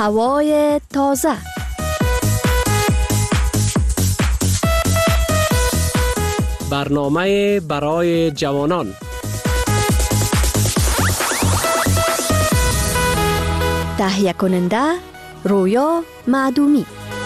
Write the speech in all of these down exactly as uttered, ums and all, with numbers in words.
هوای تازه. برنامه برای جوانان. تهیه کننده رویا معدومی.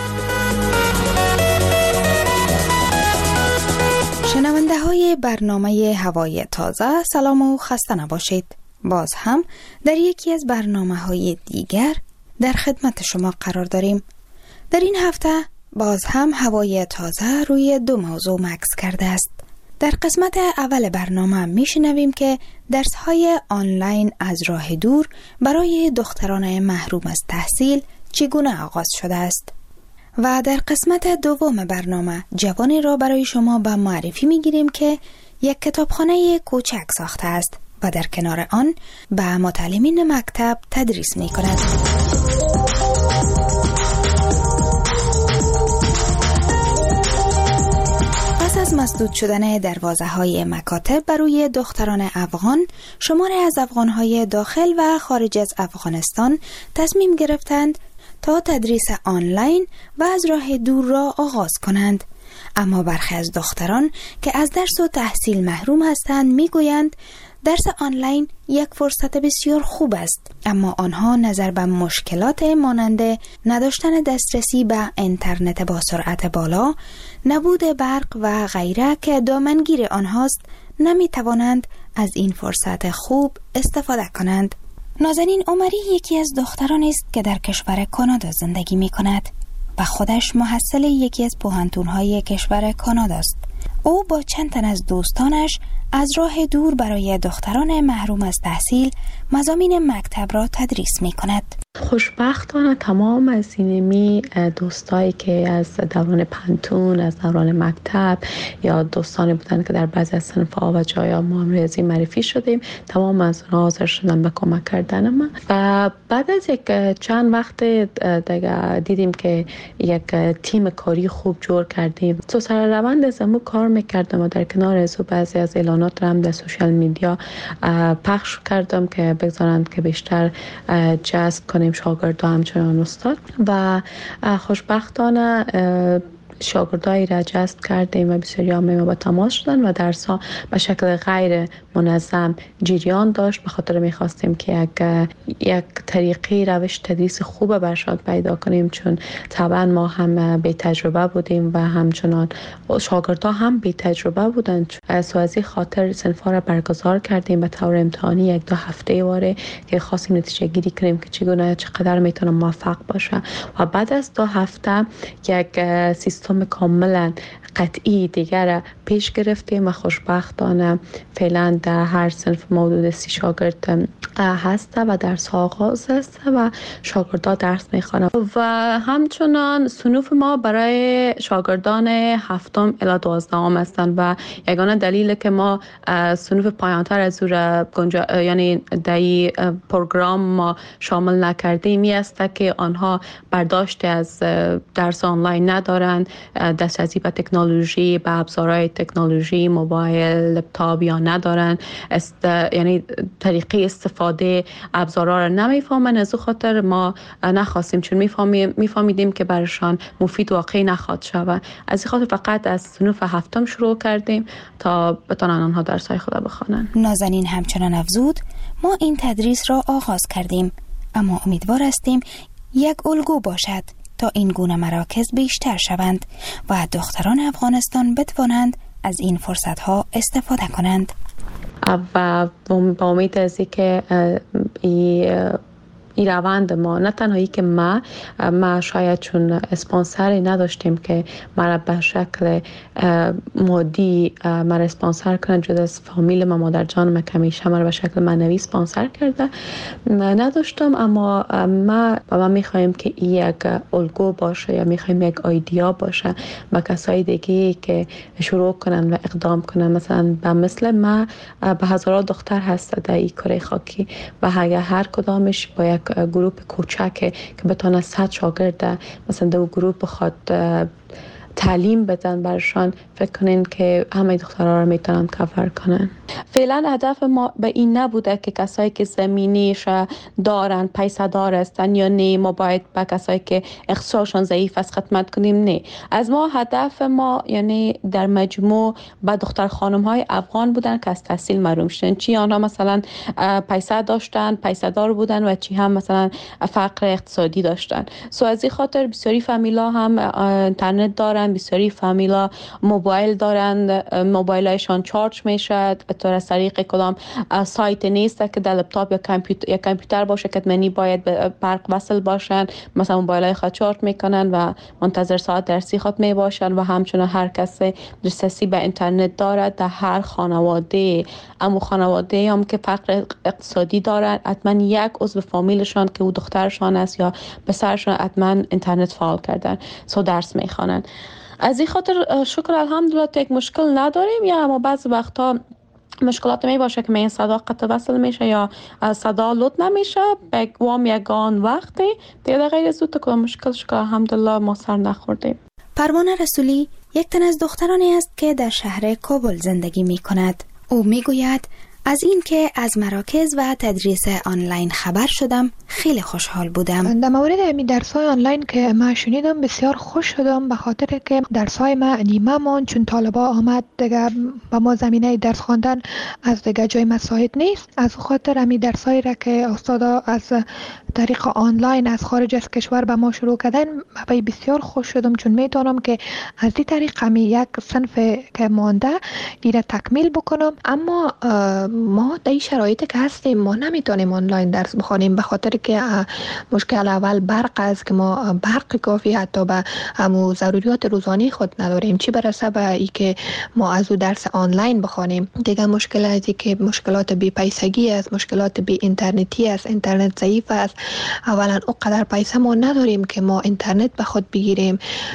شنونده های برنامه هوای تازه، سلام و خسته نباشید. باز هم در یکی از برنامه های دیگر در خدمت شما قرار داریم. در این هفته باز هم هوای تازه روی دو موضوع مکث کرده است. در قسمت اول برنامه میشنویم که درس های آنلاین از راه دور برای دختران محروم از تحصیل چگونه آغاز شده است. و در قسمت دوم برنامه جوانی را برای شما به معرفی میگیریم که یک کتابخانه کوچک ساخته است و در کنار آن به متعلمین مکتب تدریس می کند. پس از مسدود شدن دروازه های مکاتب برای دختران افغان، شماری از افغانهای داخل و خارج از افغانستان تصمیم گرفتند تا تدریس آنلاین و از راه دور را آغاز کنند. اما برخی از دختران که از درس و تحصیل محروم هستند میگویند درس آنلاین یک فرصت بسیار خوب است، اما آنها نظر به مشکلات مانند نداشتن دسترسی به اینترنت با سرعت بالا، نبود برق و غیره که دامنگیر آنهاست، نمی توانند از این فرصت خوب استفاده کنند. نازنین عمری یکی از دختران است که در کشور کانادا زندگی می کند و خودش محصل یکی از پوهنتون‌های کشور کانادا است. او با چند تن از دوستانش از راه دور برای دختران محروم از تحصیل مضامین مکتب را تدریس می کند. خوشبختانه تمام از اینمی دوستایی که از دوران پنتون، از دوران مکتب یا دوستانی بودن که در بعضی از صنف‌ها و جایا ما هم ریاضی معرفی شدیم، تمام از اونها حاضر شدن به کمک کردن من. و بعد از یک چند وقت دیگه دیدیم که یک تیم کاری خوب جور کردیم. تو سر روند از امو کار میکردم و در کنار از بعضی از اعلانات را هم در سوشال میدیا پخش کردم که بگذارند که بیشتر جذب کنیم شاگردا همچنان استاد. و خوشبختانه شاگردایی را جذب کردیم و بسیاری ما با تماس شدن و درس ها به شکل غیر منظم جریان داشت. به خاطر میخواستیم که یک یک طریقی روش تدریس خوب بر شاگرد پیدا کنیم، چون طبعا ما هم بی تجربه بودیم و همچنان شاگردها هم بی تجربه بودن. سو از این خاطر صنف‌ها را برگزار کردیم به طور امتحانی یک دو هفته واره که خواستیم نتیجه گیری کنیم که چگونه چقدر میتونه موفق باشه. و بعد از دو هفته یک سیستم کاملا قطعی دیگر پیش گرفتیم و خوشبختانه فعلا در هر صنف حدود سی شاگرد هست و درس ها آغاز است و شاگردان درس میخوانند. و همچنان صنوف ما برای شاگردان هفتم الی دوازدهم هستند و یگانه دلیل که ما صنوف پایانتر از او گنجا یعنی دایی پروگرام ما شامل نکردیم می است که آنها برداشت از درس آنلاین ندارند، دسترسی به تکنولوژی، به ابزارهای تکنولوژی، موبایل، لپتاپ یا ندارن، است یعنی طریقه استفاده ابزارها را نمیفهمن. از او خاطر ما نخواستیم، چون میفهمیم میفهمیدیم که برشان مفید واقعی نخواهد شود. از این خاطر فقط از صنف هفتم شروع کردیم تا بتونن آنها درس‌های خود بخوانند. نازنین همچنان افزود ما این تدریس را آغاز کردیم، اما امیدوار هستیم یک الگو باشد تا این گونه مراکز بیشتر شوند و دختران افغانستان بتوانند از این فرصت‌ها استفاده کنند. و با امید از اینکه این این روند ما، نه تنهایی که ما ما شاید چون اسپانسری نداشتیم که ما به شکل مادی ما اسپانسر کنند، جدا از فامیل ما، مادر جان ما که همیشه ما به شکل معنوی اسپانسر کرده نداشتم، اما ما و ما میخوایم که این یک الگو باشه یا میخوایم یک ایده باشه با کسای دیگه که شروع کنن و اقدام کنن. مثلا به مثل ما به هزاران دختر هست در این کره خاکی و اگر هر کدامش با یک گروه کوچک که بتونه صد شاگرد مثلا دو گروه بخواد تعلیم بدن برشان، فکر کنین که همه دخترها رو میتونن کاور کنن. فعلا هدف ما به این نبوده که کسایی که زمینیش دارن پیسه دار هستن یا نه ما باید به کسایی که اقتصادشان ضعیف است خدمت کنیم. نه، از ما هدف ما یعنی در مجموع به دختر خانم های افغان بودن که از تحصیل محروم شدن، چی آنها مثلا پیسه داشتن، پیسه دار بودن و چی هم مثلا فقر اقتصادی داشتن. سو از این خاطر بسیاری فامیلا هم اینترنت دارن، بسیاری فامیلا موبایل دارن، موبایل هایشان چارج میشه طور از طریق کدام سایت نیست که در لپتاپ یا کامپیوتر یا کامپیوتر باشه که منی باید به برق وصل باشن، مثلا موبایل های خود چارج میکنن و منتظر ساعت درسی خود می باشن و همچنین هر کسی دسترسی به اینترنت دارد در هر خانواده. اما خانواده هم که فقر اقتصادی دارن حتما یک عضو فامیلشان که او دخترشان است یا پسرشان حتما اینترنت فعال کردن، سو درس میخوانن. از این خاطر شکر الحمدلله یک مشکل نداریم، یا اما بعض وقتا مشکلات می باشه که من صدا قطع وصل میشه یا صدا لود نمیشه بگوام یگان وقتی دیگه غیر از تو که مشکل شکر الحمدلله ما سر نخوردیم. پروانه رسولی یک تن از دخترانی است که در شهر کابل زندگی می کند. او می گوید از این که از مراکز و تدریس آنلاین خبر شدم خیلی خوشحال بودم. در مورد امی درس‌های آنلاین که من شنیدم بسیار خوش شدم، به خاطر که درس‌های ما نیمه مون چون طالبا آمد دیگه با ما زمینه درس خواندن از دیگه جای مساعد نیست. از خاطر امی درس‌هایی را که استادا از طریق آنلاین از خارج از کشور به ما شروع کردن من بسیار خوش شدم، چون میتونم که از این طریق امی یک صنف که مانده ایره تکمیل بکنم. اما ما در این شرایطی که هستیم ما نمیتونیم آنلاین درس بخوانیم، به خاطر که مشکل اول برق است که ما برق کافی حتی به همو ضروریات روزانه خود نداریم، چی برسه به ای که ما از او درس آنلاین بخوانیم. دیگه مشکل ازی که مشکلات بی پیسگی است، مشکلات بی اینترنتی است، اینترنت ضعیف است. اولا اونقدر پیسه ما نداریم که ما اینترنت به خود بگیریم،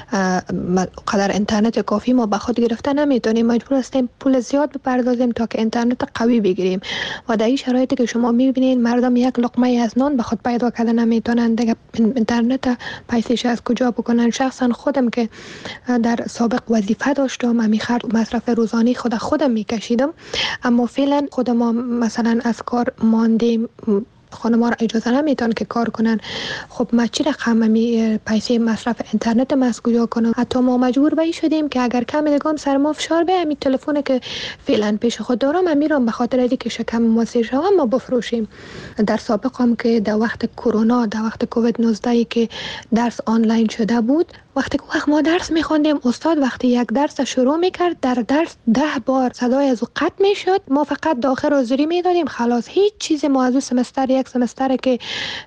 اونقدر اینترنت کافی ما به خود گرفته نمیتونیم، مجبور هستیم پول زیاد بپردازیم تا که اینترنت قوی بگیریم. و در این شرایطی که شما میبینید مردم یک لقمه از نان به خود پیدا کردن نمیتونن، دیگه اینترنت پیسش از کجا بکنن. شخصا خودم که در سابق وظیفه داشتم امی خرج مصرف روزانه خود خودم میکشیدم، اما فعلا خود ما مثلا از کار ماندیم، خانم‌ها را اجازه نمیتون که کار کنن. خب ما چی رقم می پیسه مصرف اینترنت ما از کجا کنم؟ حتی ما مجبور به این شدیم که اگر کم دیگم سر ما فشار به همین تلفن که فعلا پیش خود دارم امیرم به خاطر اینکه شکم ما سیر شوم ما بفروشیم. در سابق هم که در وقت کرونا، در وقت کووید نوزده که درس آنلاین شده بود، وقتی که وقت ما درس میخوندیم استاد وقتی یک درس شروع میکرد در درس ده بار صدای از او قطع میشد، ما فقط داخل حاضری میدادیم خلاص. هیچ چیزی ما از او سمستر یک سمستر که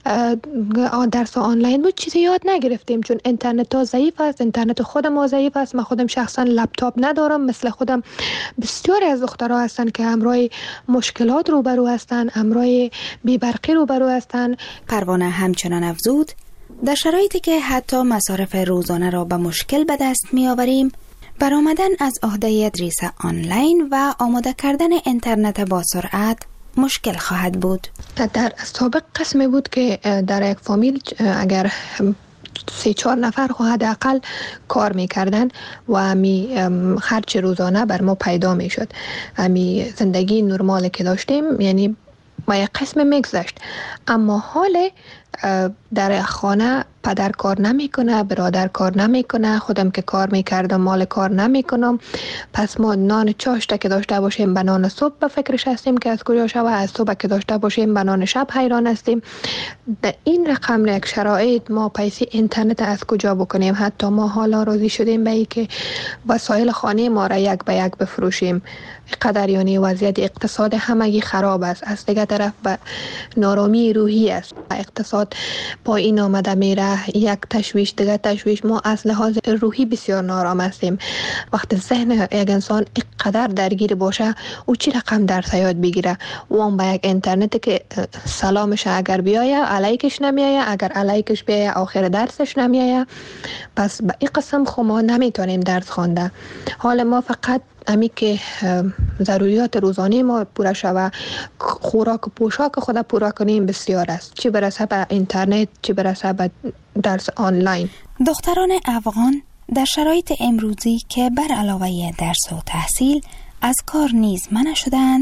درس آنلاین بود چیزی یاد نگرفتیم، چون اینترنت ها ضعیف است، اینترنت خود ما ضعیف است. من خودم شخصا لپتاپ ندارم، مثل خودم بسیاری از دخترها هستن که همراه مشکلات روبرو هستن، همراه بی‌برقی روبرو هستن. پروانه همچنان افزود در شرایطی که حتی مصارف روزانه را به مشکل به دست می آوریم، برآمدن از عهده تدریس آنلاین و آماده کردن اینترنت با سرعت مشکل خواهد بود. در سابق قسمی بود که در یک فامیل اگر سه چهار نفر خو حداقل کار میکردن و امی خرج روزانه بر ما پیدا میشد، امی زندگی نرمال که داشتیم یعنی ما یک قسم میگذشت. اما حال در خانه پدر کار نمیکنه، برادر کار نمیکنه، خودم که کار میکردم مال کار نمیکنم، پس ما نان چاشته که داشته باشیم به نان صبح به فکرش هستیم که از کجا شوه، از صبح که داشته باشیم به نان شب حیران هستیم. در این رقم یک شرایط ما پیسه اینترنت از کجا بکنیم؟ حتی ما حالا راضی شدیم به ای که وسایل خانه ما را یک به یک بفروشیم. قدر یعنی وضعیت اقتصاد همگی خراب است، از دیگه طرف به نارامی روحی است، اقتصاد پایین آمده میره، یک تشویش دیگه تشویش. ما از لحاظ روحی بسیار نارام هستیم. وقتی ذهن یک انسان اینقدر درگیر باشه او چی رقم درس یاد بگیره؟ اون با یک اینترنت که سلامش اگر بیایه علیکش نمیایه، اگر علیکش بیایه آخر درسش نمیایه، پس به این قسم خو ما نمیتونیم درس خوانده. حال ما فقط امی که ضروریات روزانه ما پورا شوه، خوراک و پوشاک خود پورا کنیم بسیار است، چی برسه به اینترنت، چی برسه به درس آنلاین. دختران افغان در شرایط امروزی که بر علاوه درس و تحصیل از کار نیز منع شدند،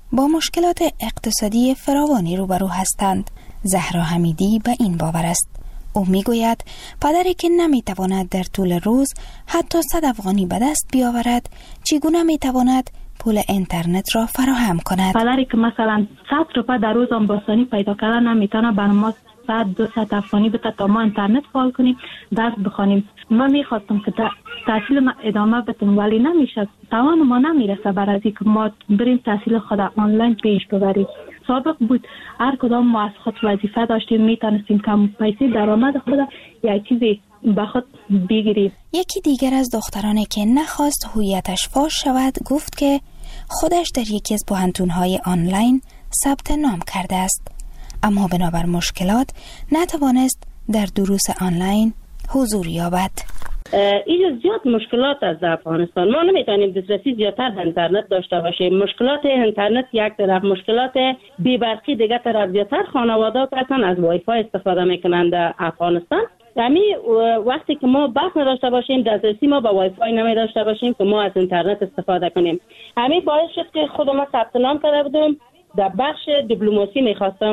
با مشکلات اقتصادی فراوانی روبرو هستند. زهرا حمیدی به این باور است. او میگوید پدری که نمیتواند در طول روز حتی صد افغانی به دست بیاورد چگونه میتواند پول اینترنت را فراهم کند؟ پدری که مثلا صد روپیه در روز آمباسانی پیدا کردن نمیتونه بر ما صد دو صد افغانی بده تا ما اینترنت فعال کنیم درس بخوانیم. ما میخواستم که تحصیل ما ادامه بدم ولی نمیشه، توان ما نمیرسه برای اینکه ما بریم تحصیل خود آنلاین پیش ببریم. سابق بود هر کدام ما از خود وظیفه داشتیم، میتونستیم کم پیسه درآمد خود یک چیزی به خود بگیریم. یکی دیگر از دخترانی که نخواست هویتش فاش شود گفت که خودش در یکی از پوهنتون‌های آنلاین ثبت نام کرده است، اما بنابر مشکلات نتوانست در دروس آنلاین حضور یابد. اینجا زیاد مشکلات از افغانستان، ما نمیتونیم دسترسی زیادتر به اینترنت داشته باشیم. مشکلات اینترنت یک طرف، مشکلات بی‌برقی دیگه طرف. زیادتر خانواده اصلا از وای فای استفاده میکنند در افغانستان. یعنی وقتی که ما برق نداشته باشیم، دسترسی ما به وای فای نمی داشته باشیم که ما از اینترنت استفاده کنیم. همین باعث شد که خود ما ثبت نام کرده بودم در بخش دیپلماسی، میخواستم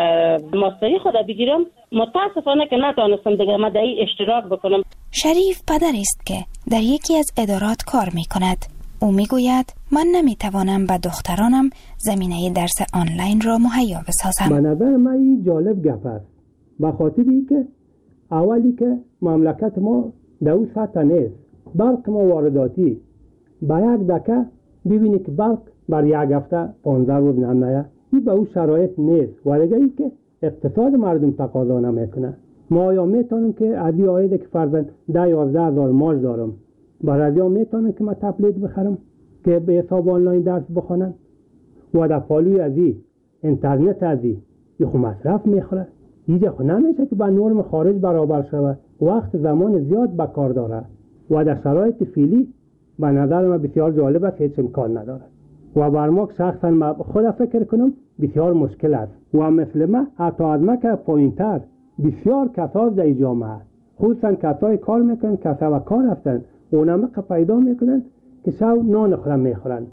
ماستری خود بگیرم. متاسفانه که نتونستم دیگه ما در این اشتراک بکنم. شریف پدری است که در یکی از ادارات کار میکند. او میگوید من نمیتوانم به دخترانم زمینه درس آنلاین را مهیا بسازم. به نظر من این جالب گپ است، به خاطری که اولی که مملکت ما در اون سطح نیست. برق ما وارداتی، با یک دکه ببینی که برق بر یک هفته پانزده روز نمیاد. این به اون شرایط نیست. ولی ای که اقتصاد مردم تقاضا نمیکنه. ما آیا میتونیم که از این عایده که فرضاً ده یازده هزار ماش دارم، برای از میتونم که من تبلیت بخرم که به حساب آنلاین درس بخونم و در پالوی از این اینترنت از این یه خو مصرف میخوره. اینجا خو نمیشه که با نرم خارج برابر شود. وقت زمان زیاد به کار داره و در شرایط فعلی به نظر من بسیار جالب است، هیچ امکان نداره و بر ما شخصا ما خود فکر کنم بسیار مشکل است و مثل ما حتی از ما که پایین‌تر بسیار کسا در جامعه، خصوصا کسای کار میکنن، کسا و کار هستن، اونم که پیدا میکنن که شب نان خورم میخورن.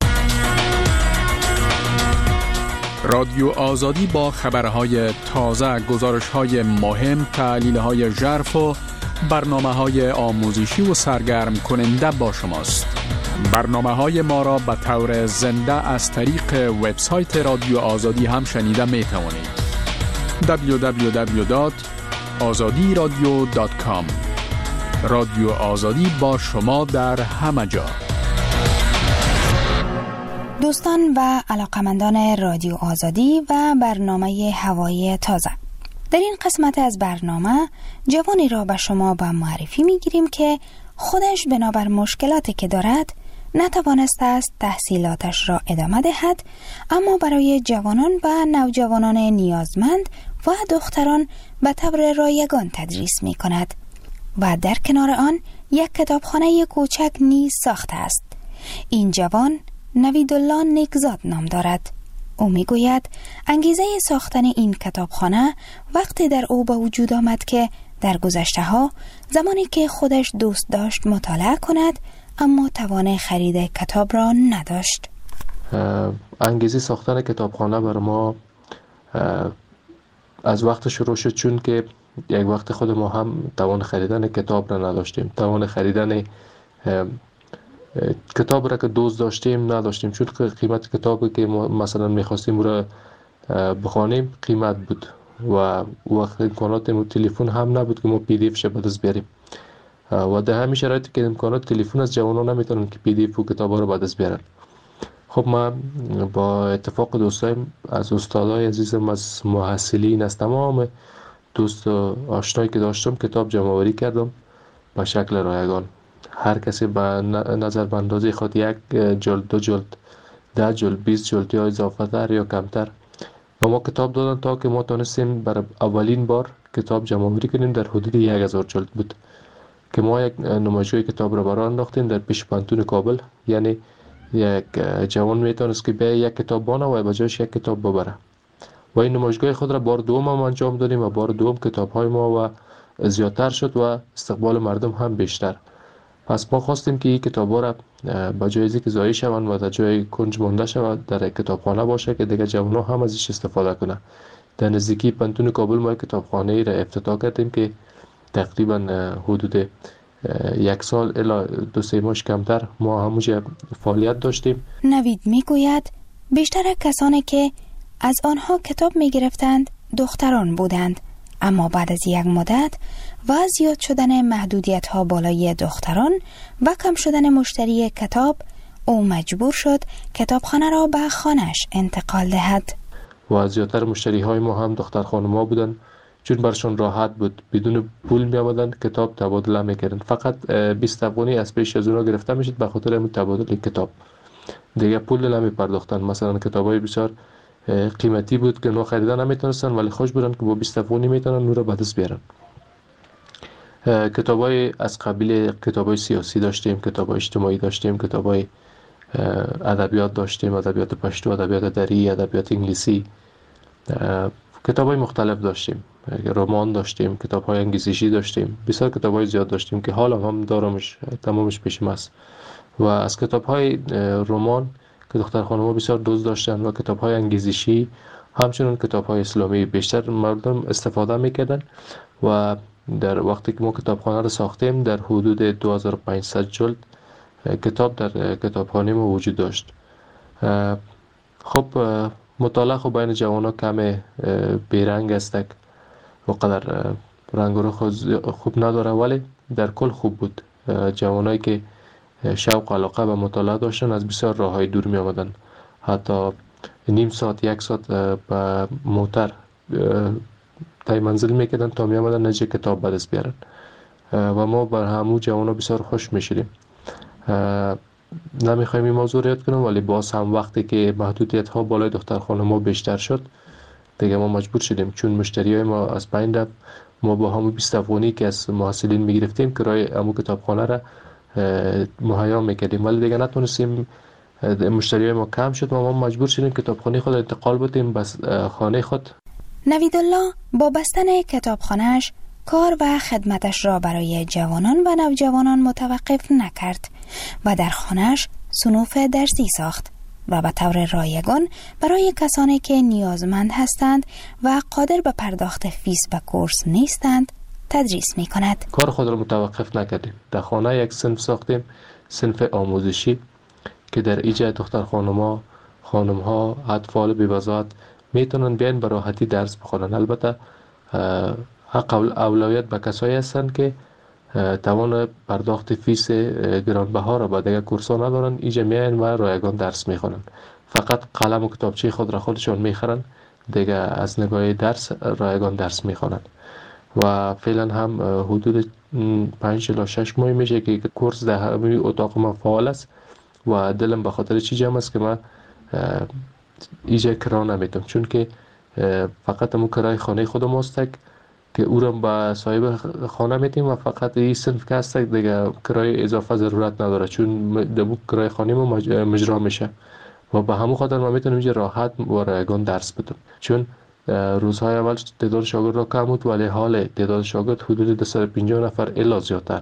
رادیو آزادی با خبرهای تازه، گزارش‌های مهم، تحلیل‌های ژرف و برنامه‌های آموزشی و سرگرم کننده با شماست. برنامه‌های ما را به طور زنده از طریق وبسایت رادیو آزادی هم شنیده می‌توانید. دبلیو دبلیو دبلیو دات آزادی رادیو دات کام. رادیو آزادی با شما در همه جا. دوستان و علاقمندان رادیو آزادی و برنامه هوایی تازه، در این قسمت از برنامه جوانی را به شما به معرفی میگیریم که خودش بنابر مشکلاتی که دارد نتوانسته است تحصیلاتش را ادامه دهد، اما برای جوانان و نوجوانان نیازمند و دختران به طور رایگان تدریس می کند و در کنار آن یک کتابخانه کوچک نیز ساخته است. این جوان نویدالله نیکزاد نام دارد. او می گوید انگیزه ساختن این کتابخانه وقتی در او به وجود آمد که در گذشته ها زمانی که خودش دوست داشت مطالعه کند اما توان خرید کتاب را نداشت. انگیزه ساختن کتابخانه بر ما از وقت شروع شد، چون که یک وقت خود ما هم توان خریدن کتاب را نداشتیم. توان خریدن کتاب را که دوست داشتیم نداشتیم، چون که قیمت کتابی که ما مثلا میخواستیم را بخوانیم قیمت بود و وقت امکانات تلفن هم نبود که ما پی دی اف ش به دست بیاریم و در همین شرایطی که امکانات تلفن از جوانان نمیتونن که پی دی اف و کتابا رو به دست بیارن. خب ما با اتفاق دوستایم از استادای عزیزم، از محصلین، از تمام دوست و آشنایی که داشتم کتاب جمع آوری کردم به شکل رایگان. هر کسی به نظر به اندازه خود یک جلد، دو جلد، ده جلد، بیست جلد یا اضافه تر یا کمتر و ما کتاب دادن تا که ما تونستیم برای اولین بار کتاب جمع آوری کنیم. در حدود یک هزار جلد بود که ما یک نمایشگاه کتاب را برای انداختیم در پیش پانتون کابل. یعنی یک جوان میتونست که به یک کتاب بانه و بجاش یک کتاب ببره و این نمایشگاه خود را بار دوم هم انجام دادیم و بار دوم کتاب های ما و زیادتر شد و استقبال مردم هم بیشتر. پس ما خواستیم که این کتاب‌ها را به جای اینکه ضایع شوند و در جای کنج مانده شود در کتابخانه باشه که دیگه جوان‌ها هم ازش استفاده کنن. در نزدیکی پانتون کابل ما کتابخانه را افتتاح کردیم که تقریبا حدود یک سال الی دو سه ماه کمتر ما همونجا فعالیت داشتیم. نوید میگوید بیشتر کسانی که از آنها کتاب میگرفتند دختران بودند، اما بعد از یک مدت و زیاد شدن محدودیت ها بالای دختران و کم شدن مشتری کتاب، او مجبور شد کتابخانه را به خانه‌اش انتقال دهد. و زیادتر مشتری های ما هم دختر خانم‌ها بودن، چون برشان راحت بود، بدون پول می آمدن کتاب تبادله میکردن. فقط بیست افغانی از پیش از اونا گرفته میشد به خاطر همین تبادل کتاب، دیگه پول نمی پرداختن. مثلا کتابای بسیار قیمتی بود که نو خریدن نمیتونستن، ولی خوش بودن که با بیست افغانی میتونن نو را به دست بیارن. کتابای از قبیل کتابای سیاسی داشتیم، کتابای اجتماعی داشتیم، کتابای ادبیات داشتیم، ادبیات پشتو، ادبیات دری، ادبیات انگلیسی، کتابای مختلف داشتیم، رمان داشتیم، کتاب‌های انگیزشی داشتیم، بسیار کتاب‌های زیاد داشتیم که حالا هم دارمش، تمامش پیشم است. و از کتاب‌های رمان که دختر خانم‌ها بسیار دوست داشتن و کتاب‌های انگیزشی، همچنین کتاب‌های اسلامی بیشتر مردم استفاده می‌کردن. و در وقتی که ما کتابخانه رو ساختیم در حدود دو هزار و پانصد جلد کتاب در کتابخانه ما وجود داشت. خب مطالعه خب بین جوان‌ها کم بیرنگ است، وقدر رنگ و رخ خوب نداره، ولی در کل خوب بود. جوانایی که شوق و علاقه به مطالعه داشتن از بسیار راههای دور می آمدن، حتی نیم ساعت یک ساعت به موتر تای منزل میکردن تا می آمدن نجه کتاب به دست بیارن و ما بر همو جوانا بسیار خوش میشدیم. نمیخوایم این موضوع رو یاد کنم، ولی باز هم وقتی که محدودیت ها بالای دختر خانم‌ها بیشتر شد دیگه ما مجبور شدیم، چون مشتری های ما از بین رفت. ما با همون بیست افغانی که از محصلین میگرفتیم کرایه همون کتابخانه را مهیا میکردیم، ولی دیگه نتونستیم، مشتری های ما کم شد و ما مجبور شدیم کتابخانه خود انتقال بدیم بس خانه خود. نویدالله با بستن کتابخانه‌اش کار و خدمتش را برای جوانان و نوجوانان متوقف نکرد و در خانه‌اش صنوف درسی ساخت و به طور رایگان برای کسانی که نیازمند هستند و قادر به پرداخت فیس و کورس نیستند تدریس می کند. کار خود را متوقف نکردیم. در خانه یک صنف ساختیم، صنف آموزشی که در ایجا دختر خانم‌ها، خانم‌ها، اطفال بی‌وضاحت میتونن بیان به راحتی درس بخونن. البته حق اولویت به کسایی هستند که توان پرداخت فیس گرانبها را با دیگر کورس‌ها ندارن، اینجا میان و رایگان درس میخونن. فقط قلم و کتابچه خود را خودشون میخرن، دیگه از نگاه درس رایگان درس میخونن. و فعلا هم حدود پنج الی شش ماه میشه که کورس در همین اتاق ما فعال است و دلم به خاطر چی جمع است که من اینجا کرا نمیتونم، چون که فقط همون کرای خانه خودم است که او را به صاحب خانه میتیم و فقط این صنف که هست دیگه کرای اضافه ضرورت نداره، چون دبو کرای خانه ما مجرا میشه و به همون خاطر ما میتونیم اینجا راحت و رایگان درس بدم. چون روزهای اول تعداد شاگرد را کم بود، ولی حال تعداد شاگرد حدود دویست و پنجاه نفر الی زیادتر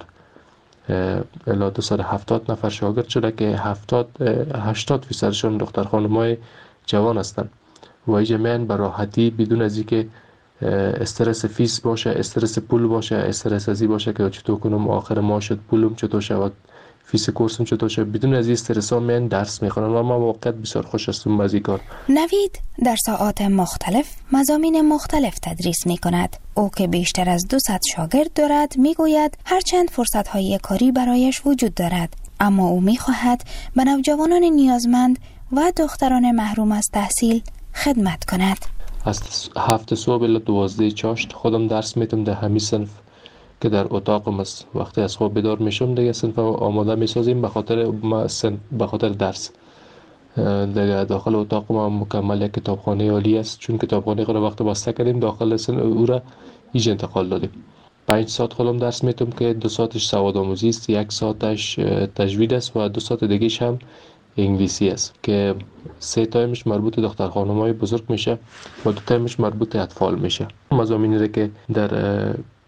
الی دویست و هفتاد نفر شاگرد شده که هفتاد هشتاد فیصدشون دختر خانم‌های جوان هستند و اینجا میان به راحتی بدون از اینکه استرس فیس باشه، استرس پول باشه، استرس ازی باشه که چطور کنم آخر ماه شد پولم چطور شود، فیس کورسم چطور شد، بدون از این استرس ها میان درس میخونن و ما واقعا بسیار خوش هستم از این کار. نوید در ساعات مختلف مضامین مختلف تدریس میکند. او که بیشتر از دویست شاگرد دارد میگوید هرچند فرصت های کاری برایش وجود دارد، اما او میخواهد به نوجوانان نیازمند و دختران محروم از تحصیل خدمت کند. از هفت صبح الی دوازده چاشت خودم درس میتم در همین صنف که در اتاقم است. وقتی از خواب بیدار میشم دیگه صنف آماده میسازیم به خاطر به خاطر درس. دیگه داخل اتاق ما مکمل یک کتابخانه عالی است، چون کتابخانه خود وقت بسته کردیم داخل صنف او را ایج انتقال دادیم. پنج ساعت خودم درس میتم که دو ساعتش سواد آموزی است، یک ساعتش تجوید است و دو ساعت دیگه‌ش هم انگلیسی است که سه تایمش مربوط دختر خانم‌های بزرگ میشه و دو تایمش مربوط اطفال میشه. مضامینی که در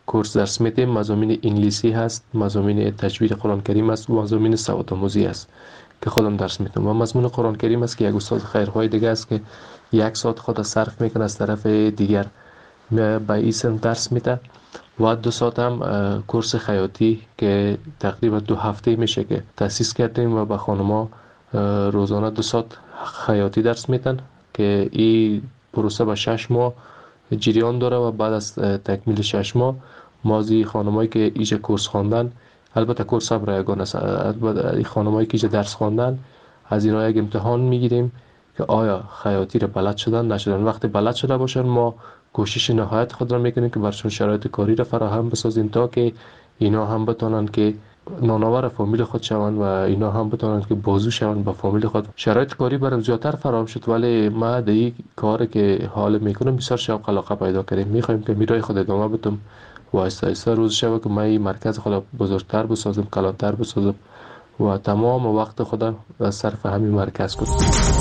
کورس درس میدیم مضامین انگلیسی هست، مضامین تجوید قرآن کریم است و مضامین سواد آموزی است که خودم درس میدم. و مضمون قرآن کریم است که یک استاد خیرخواه دیگه است که یک ساعت خود صرف میکنه از طرف دیگر به ایسم درس میده. و دو ساعت هم کورس خیاطی که تقریبا دو هفته میشه که تأسیس کردیم و به خانم‌ها روزانه دو ساعت خیاطی درس میدن که این پروسه به شش ماه جریان داره و بعد از تکمیل شش ماه مازی خانمایی که ایجا کورس خواندن، البته کورس هم رایگان است، البته خانمایی که ایجا درس خواندن از اینا یک امتحان میگیریم که آیا خیاطی را بلد شدن نشدن. وقتی بلد شده باشن ما کوشش نهایت خود را میکنیم که برشون شرایط کاری را فراهم بسازیم تا که اینا هم بتونن که نانآور فامیل خود شوند و اینا هم بتونن که بازو شوند با فامیل خود. شرایط کاری برام زیادتر فراهم شد ولی ما در این کاری که حال میکنم بسیار شوق علاقه پیدا کردیم. میخوایم که میرای خود ادامه بدم و آهسته آهسته روز شب که ما این مرکز خود بزرگتر بسازم، کلانتر بسازم و تمام وقت خود صرف همین مرکز کنم.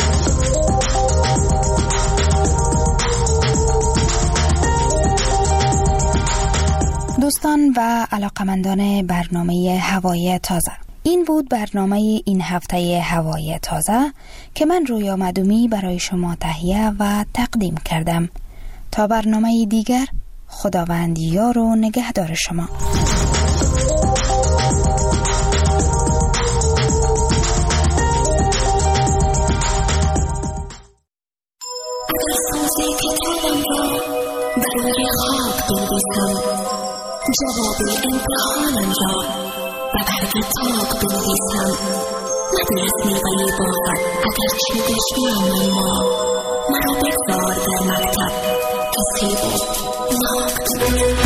دوستان و علاقمندان برنامه هوای تازه، این بود برنامه این هفته هوای تازه که من رویا مدومی برای شما تهیه و تقدیم کردم. تا برنامه دیگر، خداوند یار و نگهدار شما. جواب امتحانم را و بر کتاب بنویسم، ندارد میوه باغت اگرچه دشمنم ما. مرا بگذار در مکتب که سیب نقد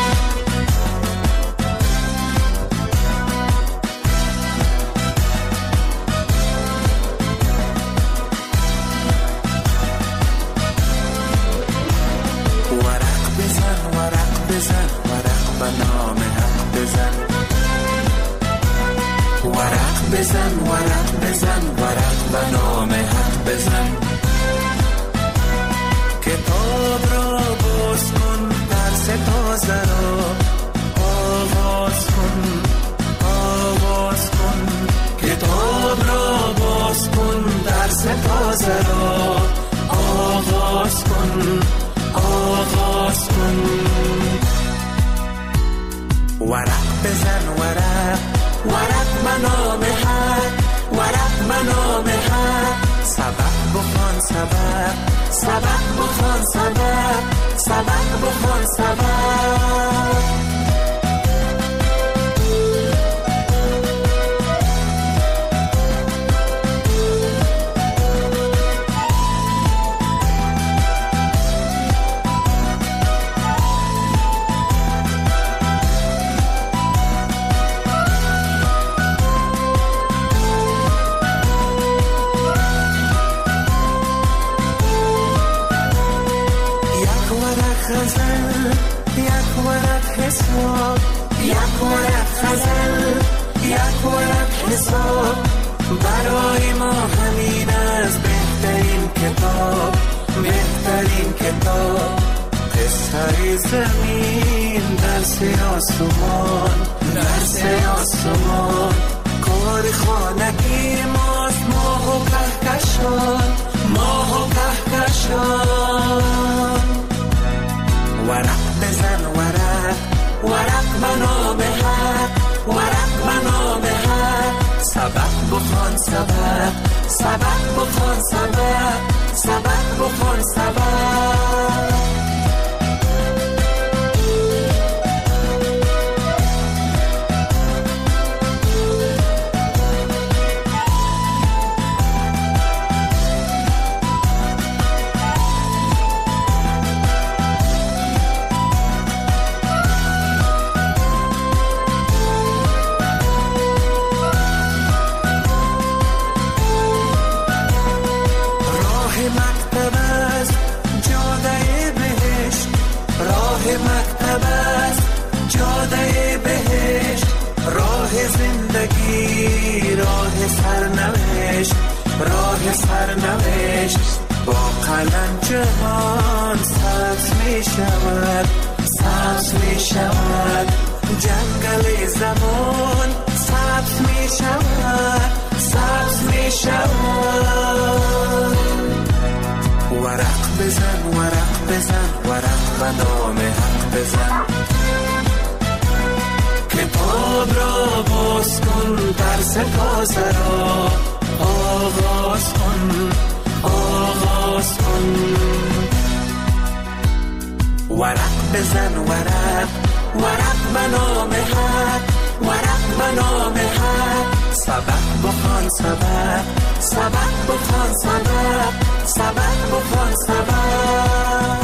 بزن ورق بزن ورق و نام حق بزن، کتاب را باز کن درس تازه را آغاز کن آغاز کن، کتاب را باز کن درس تازه را آغاز کن آغاز کن. ورق بزن ورق ورق منام حق ورق منام حق، سبق بخوان سبق سبق بخوان سبق سبق بخوان سبق. یک ورق حساب یک ورق غزل یک ورق حساب، برای ما همین از بهترین کتاب بهترین کتاب. قصه زمین درس آسمان درس آسمان، کار خانگی ماست ماه و کهکشان ماه و کهکشان. ورق بزن ورق ورق منام حق ورق منام حق، سبق بخوان سبق سبق بخوان سبق سبق بخوان سبق. راه سرنوشت با قلم جهان سبز می شود سبز می شود، جنگل زمان سبز می شود، سبز می شود. ورق بزن ورق بزن ورق و نام حق بزن، کتاب را باز کن در سپاس را آغاز کن آغاز کن. ورق بزن ورق ورق به نام حق، ورق به نام حق. سبق بخوان سبق سبق بخوان سبق سبق بخوان سبق.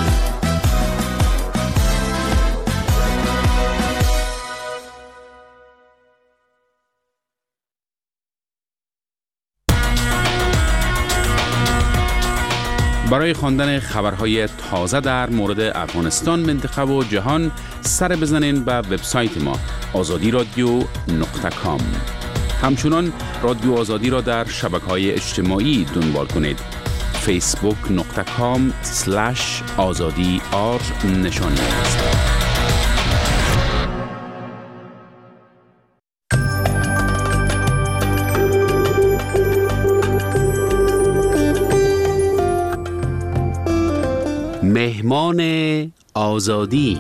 برای خواندن خبرهای تازه در مورد افغانستان، منطقه و جهان سر بزنین به وبسایت ما آزادی رادیو نقطه کام. همچنان رادیو آزادی را در شبکه‌های اجتماعی دنبال کنید. فیسبوک نقطه کام سلش آزادی آر نشان است. مهمان آزادی،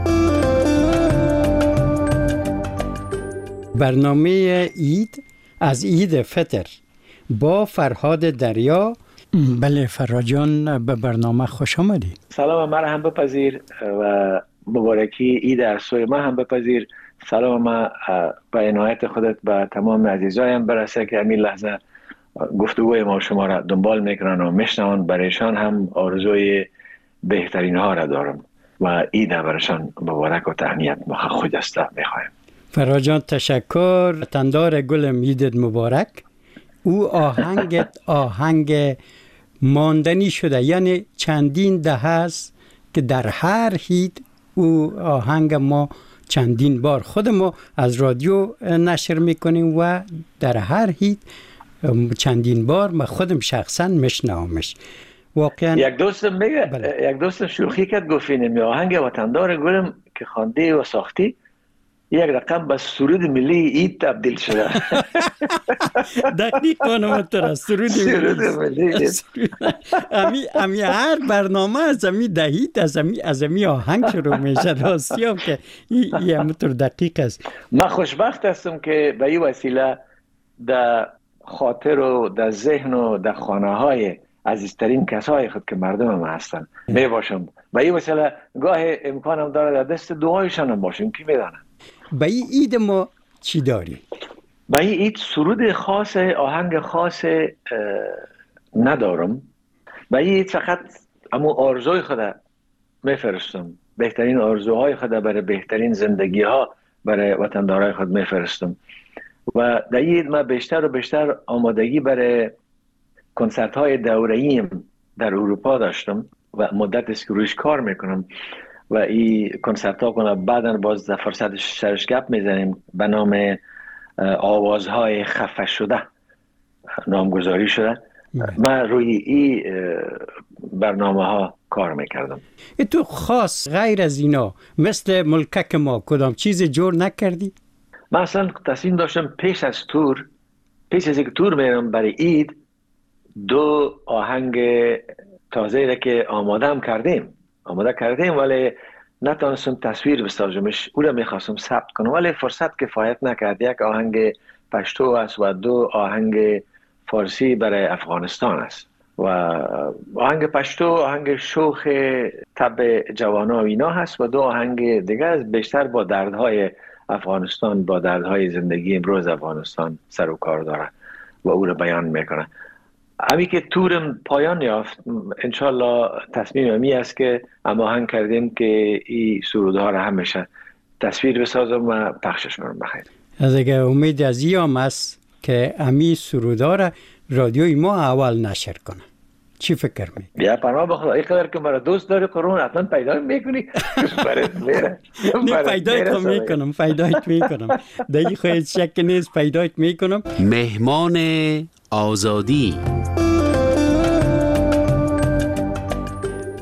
برنامه عید از عید فطر با فرهاد دریا. بله فرهاد جان، به برنامه خوش آمدی. سلام ما هم بپذیر و مبارکی عید از سوی ما هم بپذیر. سلام ما به عنایت خودت به تمام عزیزایم برسه که همین لحظه گفتگوی ما شما را دنبال میکنن و میشنون. برایشان هم آرزوی بهترین ها را دارم و عید برایشان مبارک و تهنیت خجسته میخوایم. فرهاد جان تشکر. تندار گلم عیدت مبارک. او آهنگت آهنگ ماندنی شده، یعنی چندین دهه است که در هر عید او آهنگ ما چندین بار خود ما از رادیو نشر میکنیم و در هر عید چندین بار ما خودم شخصا میشنومش. واقعا یک دوستم میگه بله. یک دوستم شوخی کرد گفت این آهنگ وطندار گلم که خوانده و ساختی یک رقم به سرود ملی عید تبدیل شده. دقیق کنم تو سرود ملی. امی امی هر برنامه از امی دهید از امی از امی آهنگ شروع میشه. راستی هم که این همونطور دقیق است. من خوشبخت هستم که به این وسیله در خاطر و در ذهن و در خانه های عزیزترین کسای خود که مردم هم هستن می باشم. به این وسیله گاه امکانم داره در دست دعایشان هم باشیم، کی میدانه. به این عید ما چی داری؟ به این عید سرود خاص، آهنگ خاص ندارم. به این عید فقط امو آرزوی خود میفرستم، بهترین آرزوهای خود برای بهترین زندگی ها برای وطندارای خود میفرستم. و در این عید ما بیشتر و بیشتر آمادگی برای کنسرت های دوره‌ایم در اروپا داشتم و مدت است که رویش کار میکنم و این کنسرت ها کنم بعداً باز در فرصت سرش گپ میزنیم. به نام آوازهای خفه شده نامگذاری شده. من روی این برنامه ها کار میکردم. تو خاص غیر از اینا مثل ملکک ما کدام چیز جور نکردی؟ من اصلا تصمیم داشتم پیش از تور پیش از اینکه تور میرم برای عید دو آهنگ تازه را که آماده هم کردیم آماده کردیم ولی نتونستم تصویر بسازمش. او را میخواستم ثبت کنم ولی فرصت کفایت نکرد. یک آهنگ پشتو است و دو آهنگ فارسی برای افغانستان است. و آهنگ پشتو آهنگ شوخ طب جوانا و اینا هست و دو آهنگ دیگه است بیشتر با دردهای افغانستان، با دردهای زندگی امروز افغانستان سر و کار داره و او را بیان میکنه. همی که تورم پایان یافت انشالله تصمیم امی است که هماهنگ کردیم که این سرودها را همیشه تصویر بسازم و پخشش کنم. بخیر از اگه امید از ایام است که امی سرودها را رادیوی ما اول نشر کنه. چی فکر می؟ بیا پناه بخدا ای قدر که مرا دوست داری قرون حتما پیدا میکنی. نه پیدایت میکنم پیدایت میکنم دیگه خواهید شک نیست پیدایت میکنم. مهمان آزادی.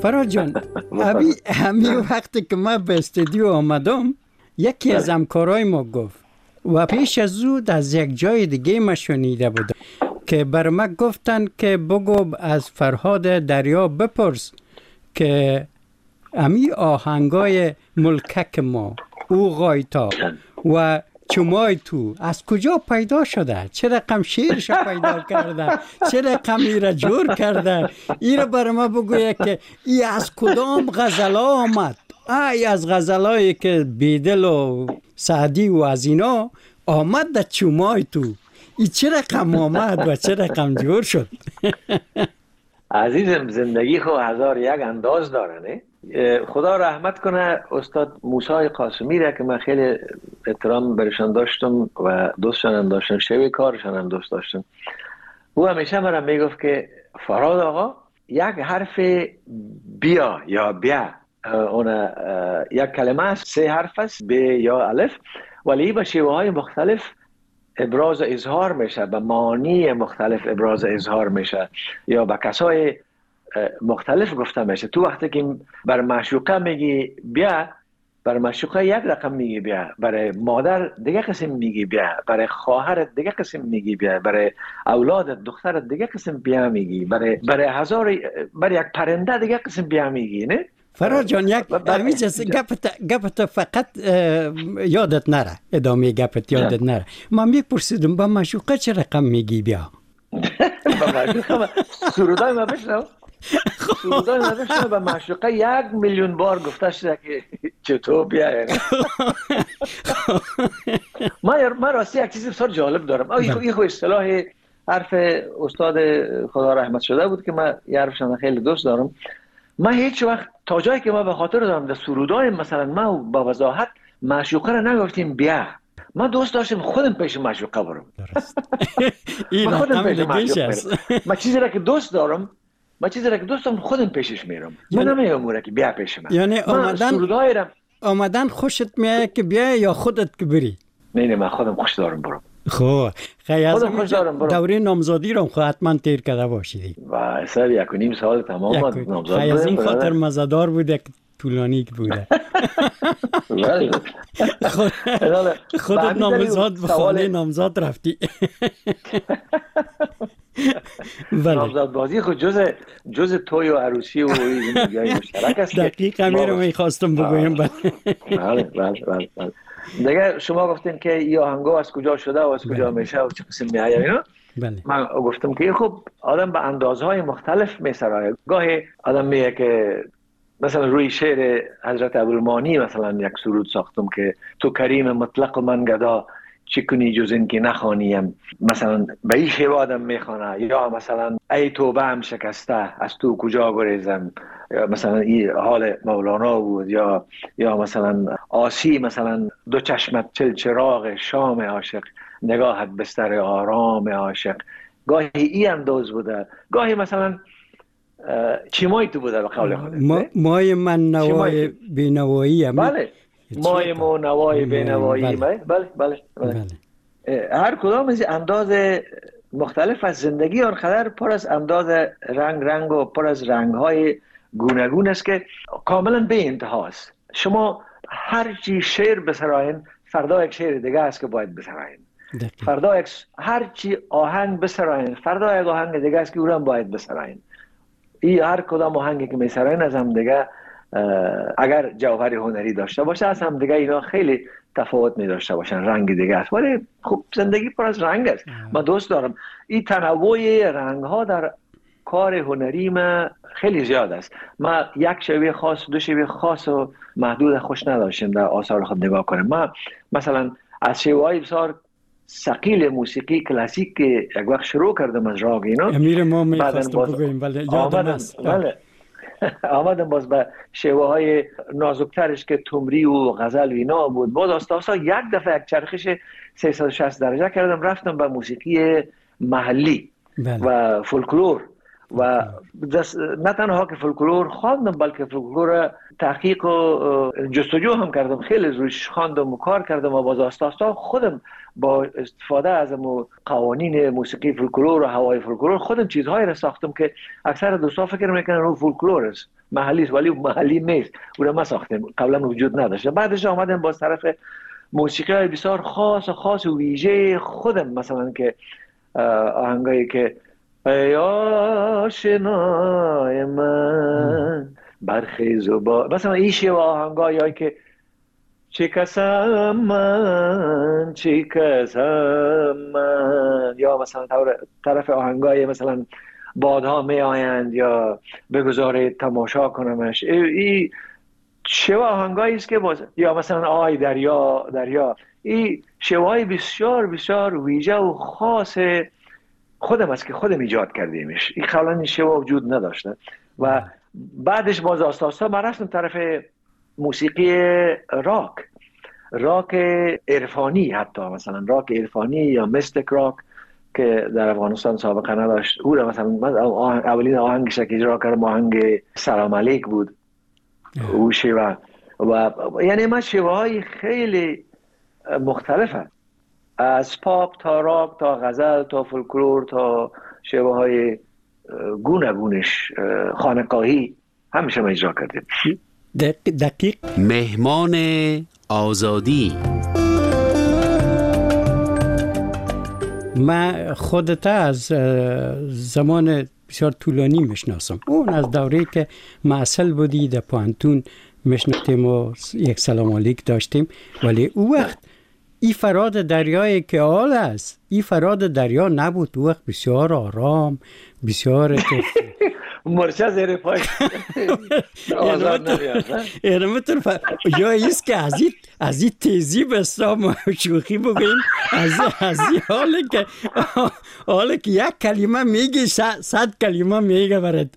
فراد جان، همین وقتی که من به استودیو آمدم یکی از همکارای ما گفت و پیش از او از یک جای دیگه ما شنیده بودم که بر ما گفتن که بگو از فرهاد دریا بپرس که امی آهنگای ملکک ما، او غایتا و چمای تو از کجا پیدا شده؟ چه رقم شعرش پیدا کرده؟ چه رقم ایره جور کرده؟ ایره بر ما بگویه که ای از کدام غزلا آمد؟ ای از غزلایی که بیدل و سعدی و از اینا آمد در چمای تو. ای چه رقم آمد و چه رقم جور شد؟ عزیزم، زندگی خو هزار یک انداز داره نه؟ خدا رحمت کنه استاد موسی قاسمی را که من خیلی احترام برشان داشتم و دوستشان هم داشتم، شوی کارشان هم دوست داشتم. او همیشه مرا میگفت که فراد آقا یک حرف بیا یا بیا، اون یک کلمه است، سه حرف است، ب یا الف، ولی به شیوه های مختلف ابراز و اظهار میشه، به معانی مختلف ابراز و اظهار میشه یا به کسای مختلف گفته میشه. تو وقتی که بر معشوقه میگی بیا، بر معشوقه یک رقم میگی بیا، برای مادر دیگه قسم میگی بیا، برای خواهرت دیگه قسم میگی بیا، برای اولادت دخترت دیگه قسم بیا میگی، برای برای هزار برای یک پرنده دیگه قسم بیا میگی. نه فراد جان، یک درمیز گپت گپت فقط یادت نره، ادامه گپت یادت نره. من میپرسیدم با معشوقه چه رقم میگی بیا؟ با معشوقه سرودای ما بشنو سرودای ما بشنو با معشوقه یک میلیون بار گفته شده که چطور بیا. یعنی من من راستی یک چیزی بسیار جالب دارم. این خو اصطلاح حرف استاد خدا رحمت شده بود که من یه حرفشان خیلی دوست دارم. من هیچ وقت تا جایی که ما به خاطر دارم در سرودای مثلا ما با وضاحت معشوقه را نگفتیم بیا. من دوست داشتم خودم پیش معشوقه برم. درست. من خودم پیش معشوقه برم. من چیزی را که دوست دارم، من چیزی را که دوست دارم خودم پیشش میرم. من نمیگم که بیا پیش من. یعنی آمدن آمدن خوشت میاد که بیا یا خودت که بری؟ نه نه، من خودم خوش دارم برم. خب خیلی از دوره نامزادی رو خود حتما تیر کرده باشیدی و سر یک و نیم سال تمام نامزاد خیلی از این خاطر مزدار بوده که طولانی بوده. خودت نامزاد به خانه نامزاد رفتی. نامزاد بازی خود جز جز توی و عروسی و زندگی مشترک است. دقیقا میرم میخواستم بگویم. بله بله بله. دیگه شما گفتین که این آهنگا از کجا شده و از کجا میشه و چه قسم میآید اینا. من گفتم که خب آدم به اندازهای مختلف میسرایه. گاهی آدم میگه که مثلا روی شعر حضرت ابوالمانی مثلا یک سرود ساختم که تو کریم مطلق و من گدا چی کنی جز این که نخوانیم، مثلا به این شیوه آدم میخوانه. یا مثلا ای توبه هم شکسته از تو کجا گریزم، یا مثلا این حال مولانا بود. یا یا مثلا آسی مثلا دو چشمت چل چراغ شام عاشق، نگاهت بستر آرام عاشق. گاهی این انداز بوده، گاهی مثلا چیمای تو بوده به قول خودت. ما مای من نوای بینوایی هم. بله مای ما نوای بینوایی. بله بله بله, بله. هر کدام از انداز مختلف از زندگی آنقدر پر از انداز رنگ رنگ و پر از رنگ های گوناگون است که کاملا به انتهاست. شما هر چی شعر بسراین فردا یک شعر دیگه است که باید بسراین. فردا یک هر چی آهنگ بسراین فردا یک آهنگ دیگه است که او هم باید بسراین. این هر کدام آهنگی که میسراین از هم دیگه اگر جوهر هنری داشته باشه از هم دیگه اینا خیلی تفاوت می داشته باشن، رنگ دیگه است. ولی خب زندگی پر از رنگ است. من دوست دارم این تنوع رنگ ها در کار هنری ما خیلی زیاد است. من یک شیوه خاص دو شیوه خاص و محدود خوش نداشتم در آثار خود نگاه کنم. من مثلا از شیوه های بسیار ثقیل موسیقی کلاسیک که یک وقت شروع کردم از راگ اینا، امیر ما می‌خواستم بگویم بله یادم است. بله آمدم باز به شیوه های نازکترش که تمری و غزل و اینا بود. باز آستا آستا یک دفعه یک چرخش سیصد و شصت درجه کردم، رفتم به موسیقی محلی بله. و فولکلور و دست نه تنها که فولکلور خواندم بلکه فولکلور تحقیق و جستجو هم کردم، خیلی روش خواندم و کار کردم و باز آستا آستا خودم با استفاده از قوانین موسیقی فولکلور و هوای فولکلور خودم چیزهایی را ساختم که اکثر دوستا فکر میکنن رو فولکلور است، محلی است، ولی محلی نیست. او را ما ساختم، قبلا وجود نداشته. بعدش آمدم باز طرف موسیقی های بسیار خاص و خاص و ویژه خودم، مثلا که آهنگایی که ای آشنای من برخیز و با مثلا ایشی و آهنگایی هایی که چه کسم من چه کسم من، یا مثلا طرف آهنگای مثلا بادها می آیند یا بگذارید تماشا کنمش، این شوا آهنگایی است که باز، یا مثلا آی دریا دریا، این شوای بسیار بسیار ویژه و خاص خودم است که خودم ایجاد کردیمش. این قبلا این شوا وجود نداشته. و بعدش باز آستا آستا من رفتم طرف موسیقی راک، راک عرفانی، حتی مثلا راک عرفانی یا مستیک راک که در افغانستان سابقه نداشت. او را مثلا من اولین آهنگش که اجرا کردم آهنگ سلام علیک بود، او شیوه. و یعنی من شیوه های خیلی مختلفه، از پاپ تا راک تا غزل تا فولکلور تا شیوه های گونه گونش خانقاهی همیشه ما اجرا کردیم. دقیق. مهمان آزادی. من خودت از زمان بسیار طولانی میشناسم، اون از دوره که معسل بودی در پانتون میشناختیم و یک سلام علیک داشتیم، ولی او وقت ای فراد دریایی که آل است، ای فراد دریا نبود. او وقت بسیار آرام، بسیار مرچه زیر پای آزاد نمیاد. اینم طرف یا ایست که از این از این تیزی بستام شوخی بگیم، از از حالی که حالی که یک کلمه میگی صد کلمه میگه برد.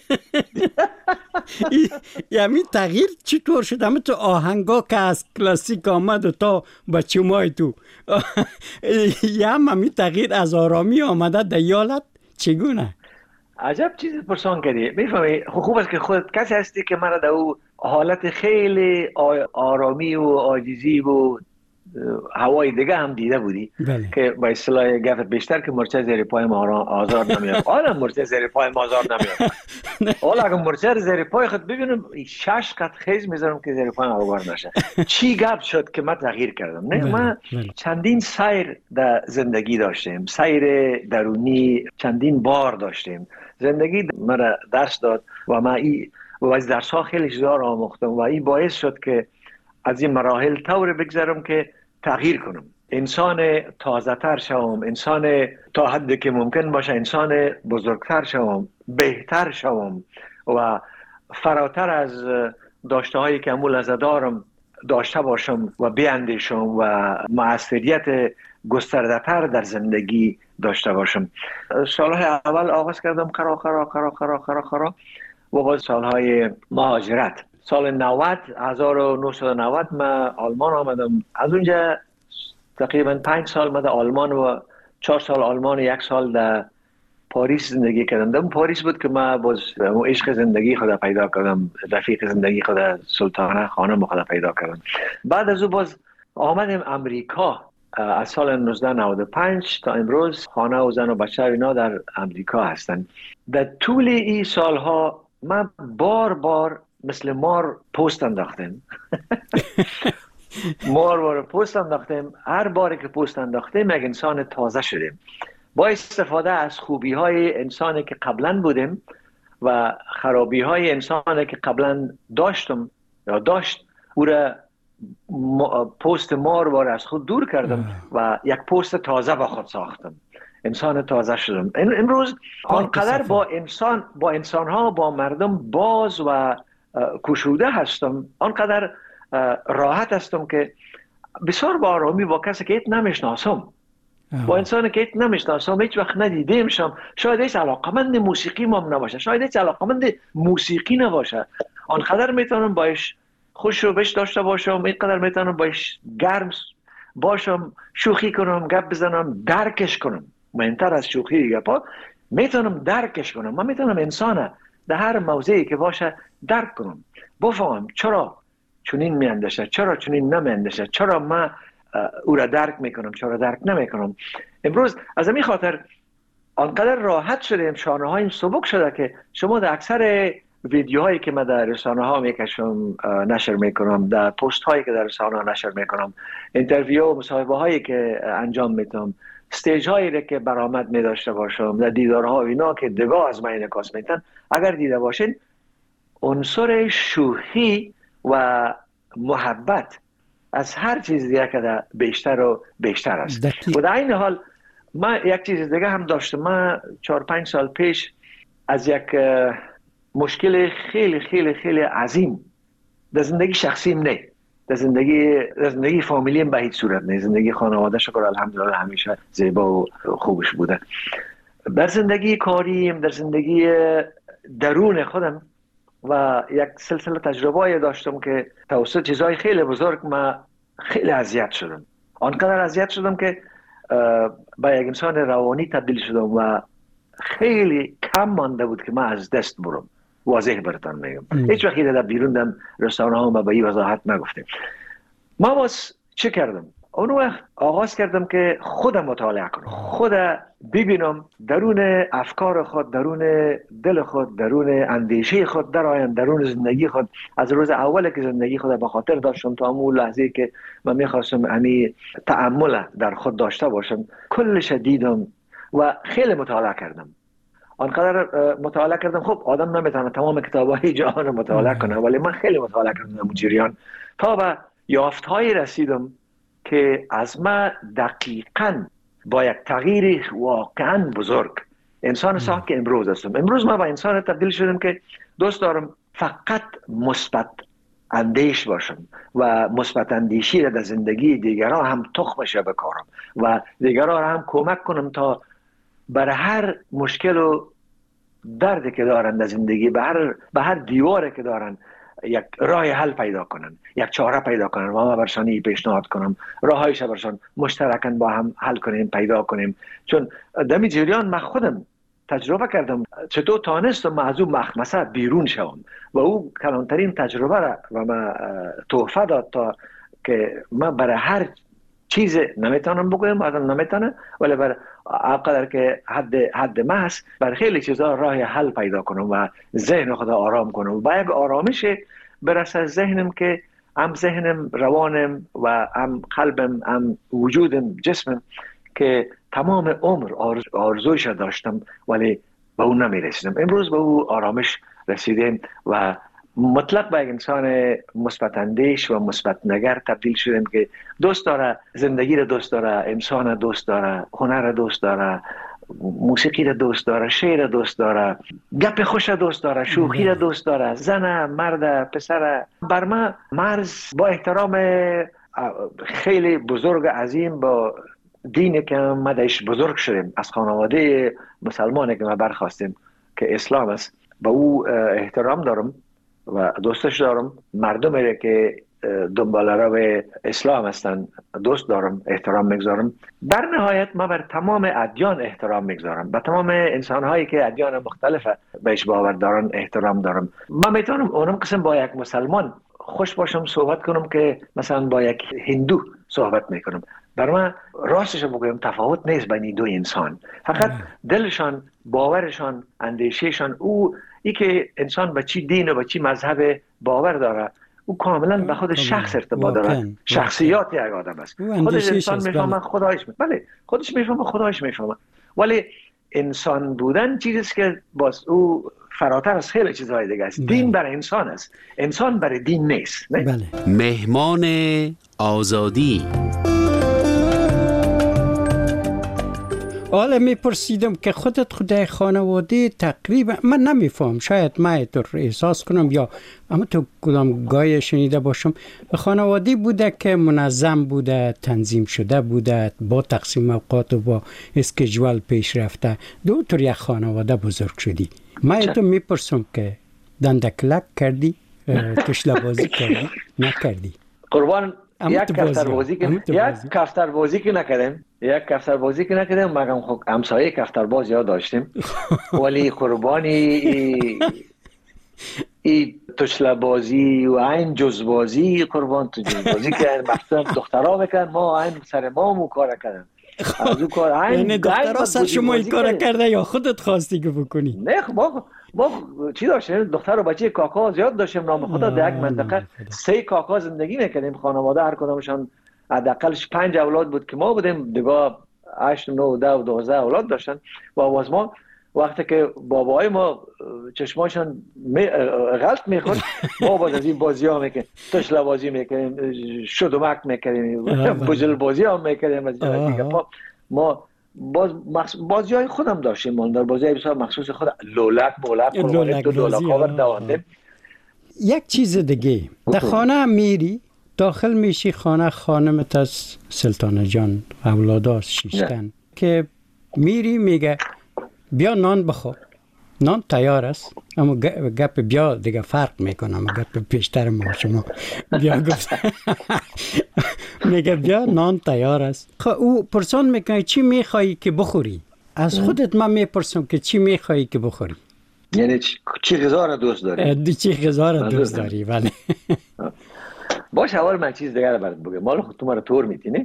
یعنی تغییر چطور شد؟ همه تو آهنگا که از کلاسیک آمد و تا بچه مای تو یه همه تغییر از آرامی آمده در یالت چگونه؟ عجب چیزی پرسان کردی. میفهمی خوب است که خودت کسی هستی که مرا در او حالت خیلی آرامی و عاجزی و هوای دیگه هم دیده بودی. بله. که با اصطلاح گفت بیشتر که مرچه زیر پای ما آزار نمیاد. حالا مرچه زیر پای ما آزار نمیاد. حالا اگه مرچه زیر پای خود ببینم شش قط خیز میذارم که زیر پای آوار نشه. چی گپ شد که من تغییر کردم؟ نه من چندین سیر در زندگی داشتیم، سیر درونی چندین بار داشتیم. زندگی مرا درس داد و من ای و از درس ها خیلی چیزا را آموختم و این باعث شد که از این مراحل طور بگذرم که تغییر کنم، انسان تازه تر شوم، انسان تا حدی که ممکن باشه انسان بزرگتر شوم، بهتر شوم و فراتر از داشته هایی که امول از دارم داشته باشم و بیاندیشم و مؤثریت گسترده تر در زندگی داشته باشم. سالهای اول آغاز کردم خرا خرا خرا خرا خرا خرا و باز سالهای مهاجرت. سال نود هزار و نهصد و نود من آلمان آمدم. از اونجا تقریبا پنج سال من در آلمان و چهار سال آلمان و یک سال در پاریس زندگی کردم. در پاریس بود که من باز عشق زندگی خود پیدا کردم، رفیق زندگی خود سلطانه خانم خود پیدا کردم. بعد از او باز آمدم امریکا. از سال نوزده نود و پنج تا امروز خانه و زن و بچه اینا در امریکا هستن. در طول این سالها من بار بار مثل مار پست انداختم. مار بار پست انداختم. هر باری که پست انداختم یک انسان تازه شدیم با استفاده از خوبی های انسانی که قبلا بودیم و خرابی های انسانی که قبلا داشتم یا داشت. او را پست مار بار از خود دور کردم و یک پست تازه با خود ساختم. انسان تازه شدم. امروز آنقدر با انسان با انسان ها با مردم باز و کشوده هستم، آنقدر راحت هستم که بسیار با آرامی با کسی که ایت نمیشناسم، با انسانی که ایت نمیشناسم، هیچ وقت ندیدیمشم، شاید هیچ علاقمند موسیقی مام نباشه، شاید هیچ علاقمند موسیقی نباشه، آنقدر میتونم باش خوش رو بش داشته باشم، اینقدر میتونم باش گرم باشم، شوخی کنم، گپ بزنم، درکش کنم. مهمتر از شوخی گپا میتونم درکش کنم. من میتونم انسان در هر موضعی که باشه درک کنم، بفهم چرا چنین میاندیشه، چرا چنین نمیاندیشه، چرا من او را درک میکنم، چرا درک نمیکنم. امروز از همین خاطر آنقدر راحت شدیم، شانه هایم سبک شده که شما در اکثر ویدیوهایی که من در رسانه ها میکشم نشر میکنم، در پست هایی که در رسانه ها نشر میکنم، اینترویو و مصاحبه هایی که انجام میدم، استیج هایی که برآمد میداشته باشم، در دیدارها اینا که دگاه از من انعکاس میتن، اگر دیده باشین عنصر شوخی و محبت از هر چیز دیگه که بیشتر و بیشتر است. و در این حال من یک چیز دیگه هم داشتم. من چهار پنج سال پیش از یک مشکل خیلی خیلی خیلی عظیم در زندگی شخصیم نه، در زندگی در زندگی فامیلیم به هیچ صورت نه، زندگی خانواده شکر الحمدلله همیشه زیبا و خوبش بوده. در زندگی کاریم، در زندگی درون خودم و یک سلسله تجربه‌ای داشتم که توسط چیزهای خیلی بزرگ من خیلی اذیت شدم. آنقدر اذیت شدم که به یک انسان روانی تبدیل شدم و خیلی کم مانده بود که من از دست برم. واضح براتون میگم، هیچ وقتی در بیرون دم رسانه ها ما به این وضاحت نگفتیم. ما باز چه کردم؟ اون وقت آغاز کردم که خودم مطالعه کنم، خودم ببینم درون افکار خود، درون دل خود، درون اندیشه خود درآیم، درون زندگی خود. از روز اول که زندگی خود به خاطر داشتم تا اون لحظه که من میخواستم امی تأمل در خود داشته باشم، کلش دیدم و خیلی مطالعه کردم. آنقدر مطالعه کردم، خب آدم نمیتونه تمام کتاب‌های جهان مطالعه کنه، ولی من خیلی مطالعه کردم در جریان تا به یافتهایی رسیدم که از من دقیقاً با یک تغییر واقعاً بزرگ انسان ساخت که امروز هستم. امروز من با انسان تبدیل شدم که دوست دارم فقط مثبت اندیش باشم و مثبت اندیشی را در زندگی دیگران هم تخمش بکارم و دیگران را هم کمک کنم تا برای هر مشکل و دردی که دارن در زندگی، به هر به هر دیواری که دارن یک راه حل پیدا کنن، یک چاره پیدا کنن و ما برشان پیشنهاد کنم راهایش برشان مشترکاً با هم حل کنیم، پیدا کنیم. چون دمی جریان من خودم تجربه کردم چطور تانستم از اون مخمسه بیرون شوم و او کلانترین تجربه را و من تحفه داد تا که من برای هر چیز نمیتونم بگویم، آدم نمیتونه، ولی بر اقدر که حد حد محض بر خیلی چیزا راه حل پیدا کنم و ذهن خدا آرام کنم و با یک آرامش برسه ذهنم که هم ذهنم، روانم و هم قلبم، هم وجودم، جسمم که تمام عمر آرزویش داشتم ولی به اون نمیرسیدم. امروز به اون آرامش رسیدیم و مطلق به یک انسان مثبت اندیش و مثبت نگر تبدیل شدیم که دوست داره زندگی را، دوست داره انسان را، دوست داره هنر را، دوست داره موسیقی را، دوست داره شعر را، دوست داره گپ خوش را، دوست داره شوخی را، دوست داره زن، مرد، پسر. بر من مرز با احترام خیلی بزرگ عظیم با دینی که ما درش بزرگ شدیم، از خانواده مسلمانی که ما برخواستیم که اسلام است، با او احترام دارم و دوستش دارم. مردمی که دنبال رو اسلام هستن دوست دارم، احترام میگذارم. در نهایت ما بر تمام ادیان احترام میگذارم، به تمام انسان هایی که ادیان مختلف بهش باور دارن احترام دارم. من میتونم اونم قسم با یک مسلمان خوش باشم صحبت کنم که مثلا با یک هندو صحبت میکنم. بر من راستش بگویم تفاوت نیست بین دو انسان، فقط دلشان، باورشان، اندیشهشان، او ای که انسان به چی دین و به چی مذهب باور داره او کاملا به خود شخص ارتباط داره. شخصیات یک آدم است. خودش انسان میفهمه، خدایش میفهمه. بله خودش میفهمه، خدایش میفهمه. ولی انسان بودن چیزی که باز او فراتر از خیلی چیزهای دیگه است. دین برای انسان است، انسان برای دین نیست. نه؟ بله. مهمان آزادی. حالا میپرسیدم که خودت خودای خانواده تقریبا من نمیفهم، شاید من تو احساس کنم یا اما تو کدام گاهی شنیده باشم، خانواده بوده که منظم بوده، تنظیم شده بوده، با تقسیم اوقات و با اسکیجول پیش رفته. دو طور یک خانواده بزرگ شدی. من تو میپرسم که دندکلک کردی، تشلبازی کردی، نکردی؟ قربان یک کفتر بازی که یک کفتر بازی که نکردیم یک کفتر بازی که نکردیم مگم خب همسایه کفتر باز یاد داشتیم ولی قربانی ای, ای تشله بازی و این جز بازی قربان تو جز بازی که مخصوصا دخترها میکن ما این سر ما مو کار کردن از اون کار یعنی دخترها سر شما این کار کرده یا خودت خواستی که بکنی؟ نه ما ما چی داشتیم دختر و بچه کاکا زیاد داشتیم نام خدا در یک منطقه سه کاکا زندگی میکردیم خانواده هر کدامشان حداقلش پنج اولاد بود که ما بودیم دیگه هشت نه ده و دوازده اولاد داشتن و آواز ما وقتی که بابای ما چشماشان می غلط میخورد ما باز از این بازی ها میکنیم تشله بازی میکنیم شدومک میکنیم بجل بازی ها میکنیم از دیگه ما ما باز مخص... بازی های خودم داشتیم من در بازی های بسیار مخصوص خود لولک مولک لولک لولک ها دوانده. یک چیز دیگه در خانه میری داخل میشی خانه خانمت از سلطانه جان اولاداست شیشتن که میری میگه بیا نان بخور نان تیار است اما گپ بیا دیگه فرق میکنه اما گپ پیشتر ما شما بیا گفت میگه بیا نان تیار است خب او پرسان میکنه چی میخوایی که بخوری از خودت من میپرسم که چی میخوایی که بخوری یعنی چی غذا را دوست داری چی غذا را دوست داری ولی باش اول من چیز دیگه برات بگم مال خود تو مرا طور میتینی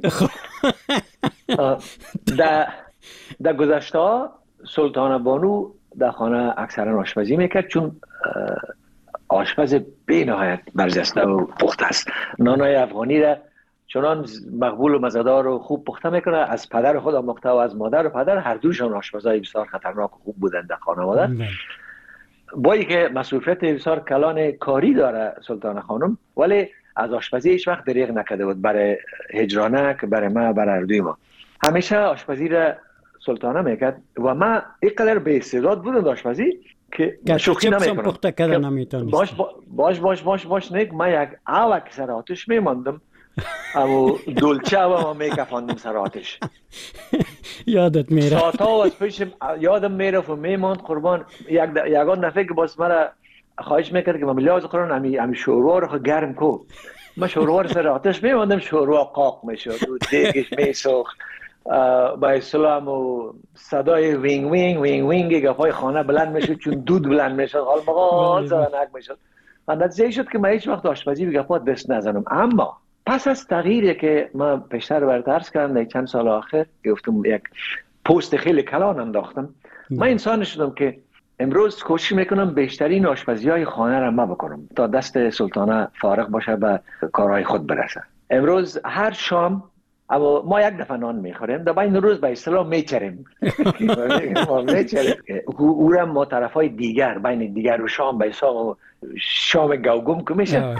در در گذشته سلطانه بانو در خانه اکثرا آشپزی میکرد چون آشپز بی نهایت برجسته و پخته است نانای افغانی را چنان مقبول و مزه‌دار و خوب پخته میکنه از پدر خود آموخته و از مادر و پدر هر دوشان آشپزای بسیار خطرناک و خوب بودند در خانواده با اینکه مسئولیت بسیار کلان کاری داره سلطانه خانم ولی از آشپزی هیچ وقت دریغ نکرده بود برای هجرانه که برای ما برای اردوی ما همیشه آشپزی را سلطانه میکرد و من اینقدر به استعداد بودم در آشپزی که شوخی نمیکنم باش باش باش باش باش نیک من یک آوک سر آتش میماندم اما دولچه و ما میکفاندم سر آتش یادت میره ساعتا از پیش یادم میره و میماند قربان یک یگان دفعه که باز مرا خواهش میکرد که من لیاز قرآن همی همی شوروا رو گرم کو من شوروا رو سر آتش میماندم شوروا قاق میشد و دیگش میسوخت با اسلام و صدای وینگ وینگ وینگ وینگ گفای خانه بلند میشد چون دود بلند میشد حال مقال زرنک میشد و نتیجه شد که من هیچ وقت آشپزی به گفا دست نزنم اما پس از تغییری که من پیشتر برات عرض کردم در چند سال آخر گفتم یک پست خیلی کلان انداختم من انسان شدم که امروز کوشش میکنم بیشترین آشپزی های خانه را ما بکنم تا دست سلطانه فارغ باشه به کارهای خود برسه امروز هر شام اما ما یک دفعه نان میخوریم در بین روز به اصطلاح میچریم میچریم او را ما طرفای دیگر بین دیگر و شام به حساب شام گوگم که میشه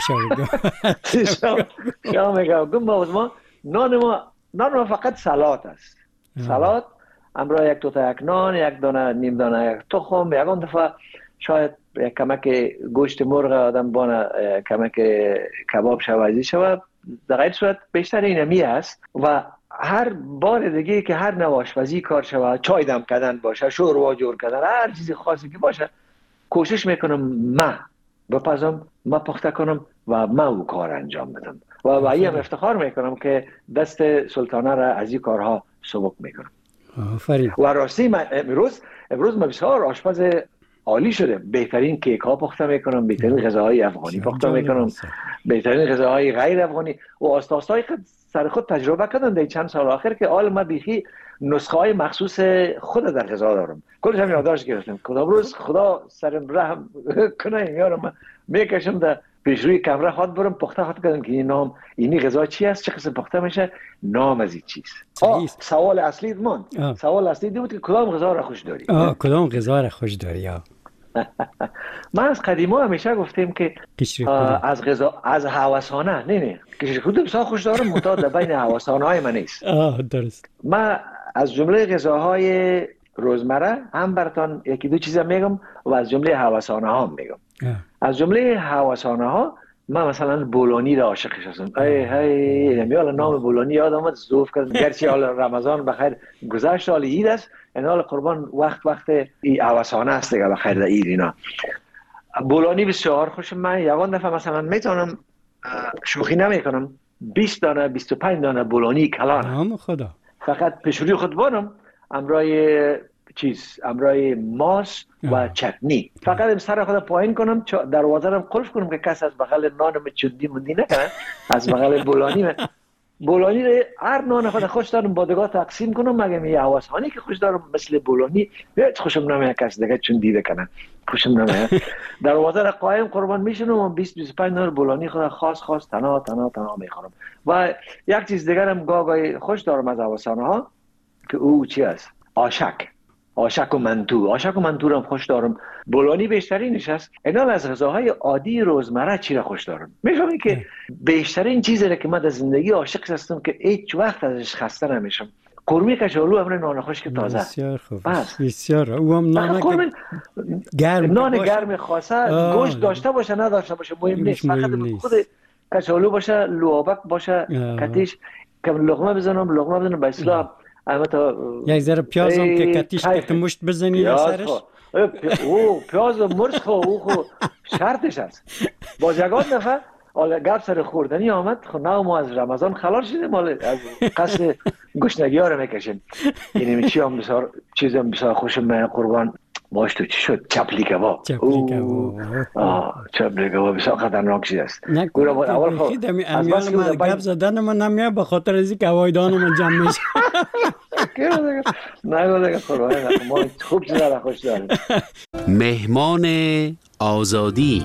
شام گوگم باز ما نان ما نان ما فقط سلات است سلات امروز یک توتا یک نان یک دانه نیم دانه یک تخم یک اون دفعه شاید یک کمک گوشت مرغ آدم بانه کمک کباب شوازی شود در غیر صورت بیشتر اینمی است و هر بار دیگه که هر نوع آشپزی کار شود چای دم کردن باشه شوروا جور کردن هر چیزی خاصی که باشه کوشش میکنم من بپزم من پخته کنم و من او کار انجام بدم و و این افتخار میکنم که دست سلطانه را از این کارها سبک میکنم آفرین و راستی من امروز امروز من بسیار آشپز عالی شده بهترین کیک ها پخته میکنم بهترین غذاهای افغانی پخته میکنم بهترین غذاهای غیر افغانی و آستا آستا سر خود تجربه کردم در چند سال آخر که آل ما بیخی نسخه های مخصوص خود در غذا دارم کلش هم یادداشت گرفتم کدام روز خدا سرم رحم کنه یارم میکشم در پیش روی کمره خود برم پخته خود کردم که این نام اینی غذا چی است چه قسم پخته میشه نام از این چیز سوال اصلی من سوال اصلی بود که کدام غذا را خوش داری آه کدام غذا را خوش داری آه. ما از قدیما همیشه گفتیم که از غذا از هوسانه نه نه کشری خود بسیار خوش دارم متعادل بین هوسانه های من نیست آه درست من از جمله غذاهای روزمره هم براتون یکی دو چیزا میگم و از جمله هوسانه ها میگم آه. از جمله هوسانه ها من مثلا بولونی را عاشقش هستم ای هی نمیال نام بولونی یادم اومد زوف کرد گرچه حال رمضان بخیر گذشت حال عید است این حال قربان وقت وقت ای هوسانه است دیگه بخیر در عید اینا بولونی بسیار خوشم من یگان دفعه مثلا میتونم شوخی نمی کنم بیست دانه بیست و پنج دانه بولونی کلان. نام خدا. فقط پشوری خود بانم امرای چیز امرای ماس و چتنی. فقط ام سر خود پایین کنم، دروازه رو قلف کنم که کس از بغل نانم چندی مندی نکنه. از بغل بولانی من. بولانی رو هر نان خود خوش دارم بادگاه تقسیم کنم، مگه می عوضانی که خوش دارم مثل بولانی هیچ خوشم نمیاد کس دیگه چون دیده کنن، خوشم نمیاد. دروازه را قایم قربان میشنم و بیست بیست و پنج نان بولانی خود خاص خاص تنها تنها تنها میخورم. و یک چیز دیگر هم گاگای خوش دارم از عوضانه ها که او چی است؟ آشک. آشک و منتو. آشک و منتو رو خوش دارم. بولانی بیشترینش است. اینا از غذاهای عادی روزمره چی را خوش دارم؟ میفهمی که بیشترین چیزی که من در زندگی عاشق هستم که هیچ وقت ازش خسته نمیشم. قرمه کچالو امر نان خشک تازه. بسیار خوب. بسیار. او هم نان گرم. نان گرم خاصه گوشت داشته باشه نداشته باشه مهم نیست. فقط خود کچالو باشه، لوابک باشه، کتیش که لقمه بزنم، لقمه بزنم به اصطلاح البته یک ذره پیاز هم که کتیش که مشت بزنی یا سرش. او پیاز و مرچ خو او خو شرطش است. باز یگان نفر حالا گپ سر خوردنی آمد، خب نه ما از رمضان خلاص شدیم، حالا از قصد گشنگی ها رو میکشیم. یعنی چی هم بسیار چیز هم بسیار خوشم من قربان باش. تو چی شد؟ چپلی کباب. چپلی کباب. آه چپلی کباب بسیار خطرناک چیز است. گورا اول خود از بس ما گپ زدن من نمیاد به خاطر از اینکه هوایدان من جمع میشه. نه دیگه قربان ما خوب چیزا را خوش داریم. مهمان آزادی.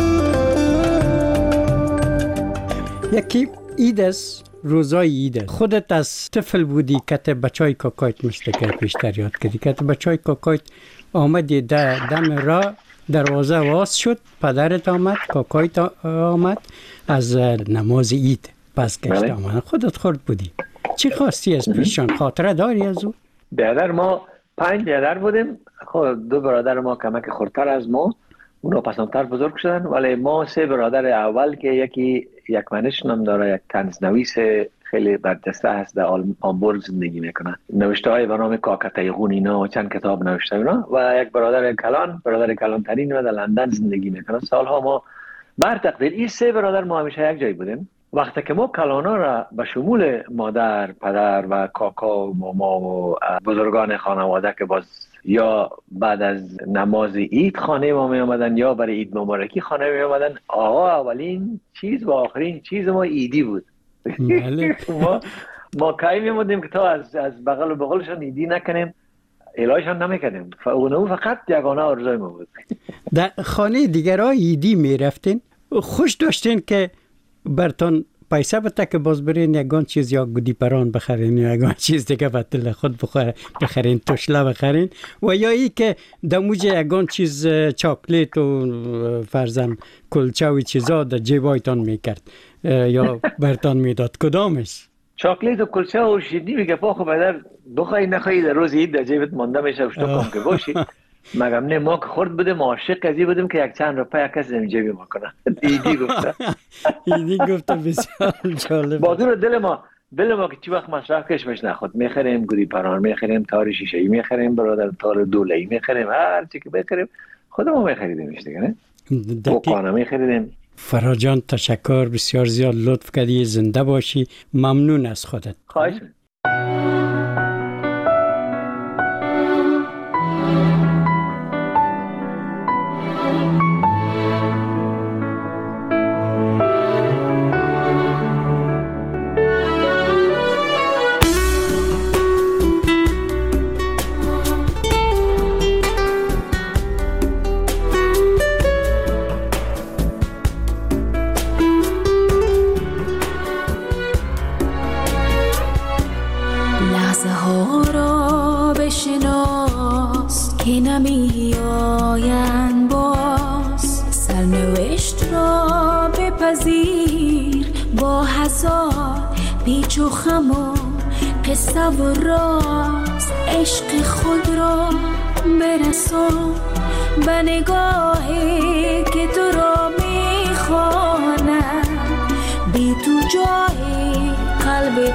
یکی عید است، روزای عید. خودت از طفل بودی که بچای کاکایت مشتکر پیشتر یاد کردی که بچای کاکایت آمدی در دم را دروازه واز شد، پدرت آمد، کاکایت آمد از نماز عید پس گشت آمد. خودت خورد بودی، چی خواستی از پیشان؟ خاطره داری از او؟ برادر ما پنج برادر بودیم. خب دو برادر ما کمک خردتر از ما، اونا پسندتر بزرگ شدن، ولی ما سه برادر اول که یکی یک منش نام داره، یک طنزنویس خیلی برجسته هست در آمبورگ زندگی میکنه، نوشته های به نام کاکتایغون اینا و چند کتاب نوشته اینا، و یک برادر کلان، برادر کلان ترین و در لندن زندگی میکنه. سالها ما بر تقدیر این سه برادر ما همیشه یک جای بودیم. وقتی که ما کلانا را به شمول مادر، پدر و کاکا و ماما و بزرگان خانواده که باز یا بعد از نماز عید خانه ما می آمدن یا برای عید مبارکی خانه می آمدن، آقا اولین چیز و آخرین چیز ما عیدی بود. ما ما کاری می آمدیم که تا از از بغل و بغلشان عیدی نکنیم، الهیشان نمیکنیم. اونو فقط یگانه آرزوی ما بود. در خانه دیگرها عیدی می رفتین، خوش داشتین که برتون پیسه بده که باز برین یگان چیز یا گودی پران بخرین یا یگان چیز دیگه بطل خود بخوره بخرین، توشله بخرین، و یا ای که دموج یگان چیز چاکلیت و فرزن کلچه و چیزا در جیبایتان میکرد یا برتان میداد؟ کدامش؟ چاکلیت و کلچه و شیرینی میگه پا خب بدر بخوای نخوایی در روز عید در جیبت مانده میشه و شتو کم که باشی. مگم نه ما که خورد بودیم عاشق قضیه بودیم که یک چند روپه یک کسی جیبی ما کنه. ایدی گفته ایدی گفته بسیار جالب. بادور دل ما دل ما که چی وقت مصرف کشمش نخود میخریم گوری پران، میخریم تار شیشه‌ای، میخریم برادر تار دوله‌ای، میخریم هر چی که بخریم خودمون میخریدیمش دیگه نه. بوقانه میخریدیم. فرا جان تشکر، بسیار زیاد لطف کردی، زنده باشی، ممنون از خودت. خواهش. نمی آیند باز، سرنوشت را بپذیر با هزار پیچ و خم و قصه و راز. عشق خود را برسان به نگاهی که تو را میخواند، بی تو جای قلب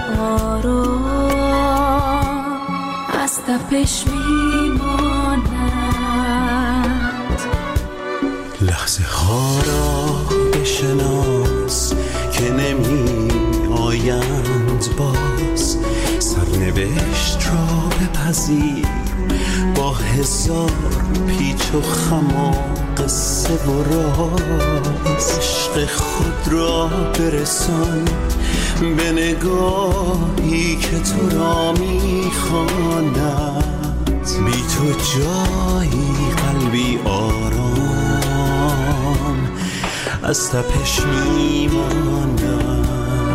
آرام از تپش میماند. لحظه ها را بشناس که نمی گویند باز سرنوشت را بپذیر با هزار پیچ و خم و قصه و راز عشق خود را برسان به نگاهی که تو را میخواند بی تو جایی قلبی آرام از تپش میماند.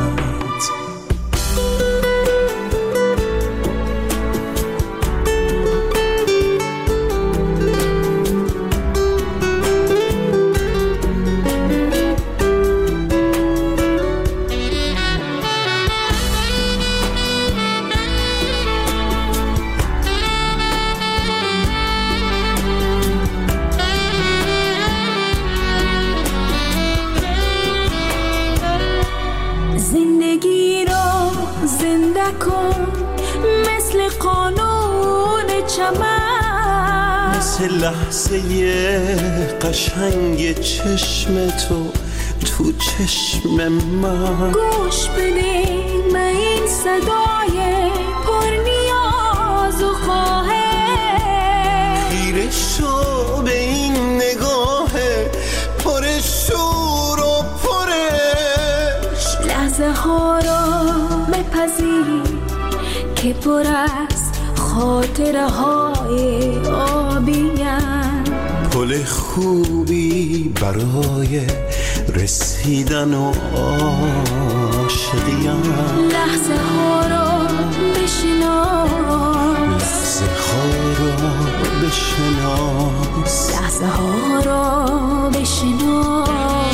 لحظه قشنگ چشم تو تو چشم من گوش بده من این صدای پر نیاز و خواهش خیره شو به این نگاه پر شور و پرش لحظه ها را بپذیر که پر از خاطره های آبی پل خوبی برای رسیدن و عاشقیان لحظه ها را بشناس لحظه ها را بشناس لحظه ها را بشناس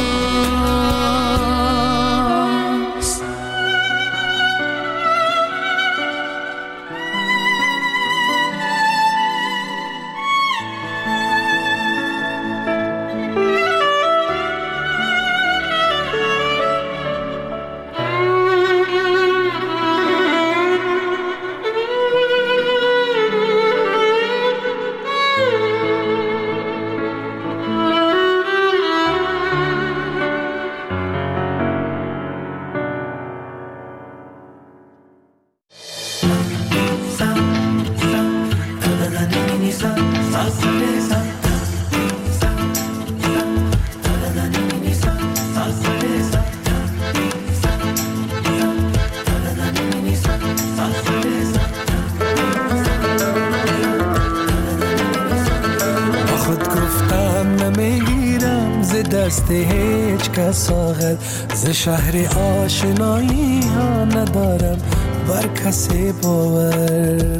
دست هیچ کس آخر ز شهر آشنایی ها ندارم بر کسی باور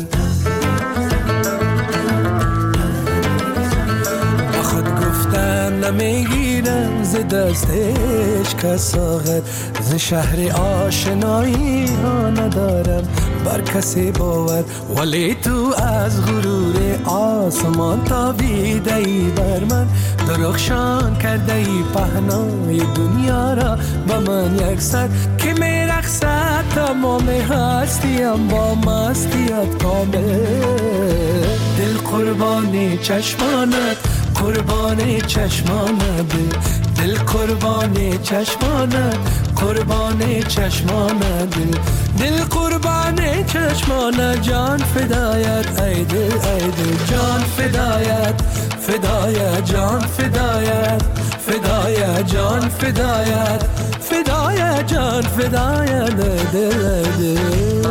با خود گفتم نمیگیرم ز دست هیچ کس آخر ز شهر آشنایی ها ندارم بر کسی باور ولی تو از غرور آسمان تابیده ای بر من درخشان کرده ای پهنای دنیا را با من یک سر که می رقصد تمام هستیم با مستیت کامل دل قربان چشمانت قربان چشمانت دل قربان چشمانت قربان چشمانت دل قربان چشمانت جان فدایت ای دل ای دل جان فدایت فدایت جان فدایت فدایت جان فدایت فدایت جان فدایت دل دل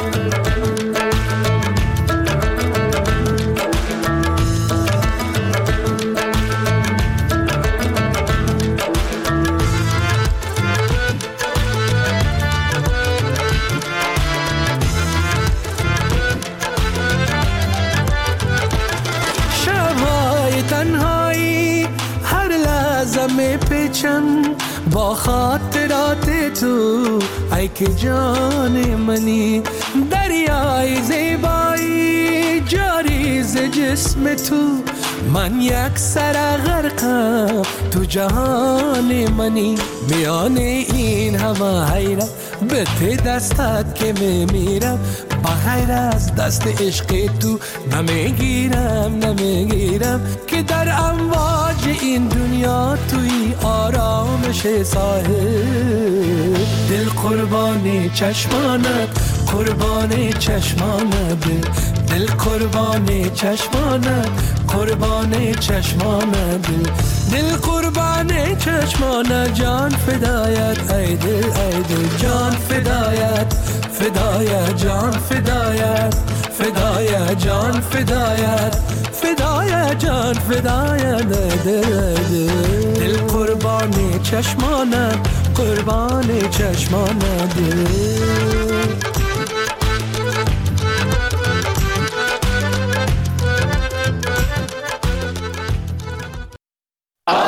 با خاطرات تو ای که جان منی دریای زیبایی جاری ز جسم تو من یک سر غرقم تو جهان منی میان این همه حیرت به ته دستت که میمیرم بغیر از دست عشق تو نمیگیرم نمیگیرم که در امواج این دنیا توی آرام باشه ساحل. دل قربان چشمانت، قربان چشمانت، دل قربان چشمانت، قربان چشمانت، دل قربان چشمانت. جان فدایت ای دل ای دل، جان فدایت فدایت، جان فدایت فدایت، جان فدایت فدایت، جان فدایت ای دل ای دل. دل قربان چشمانت، قربان چشمانت.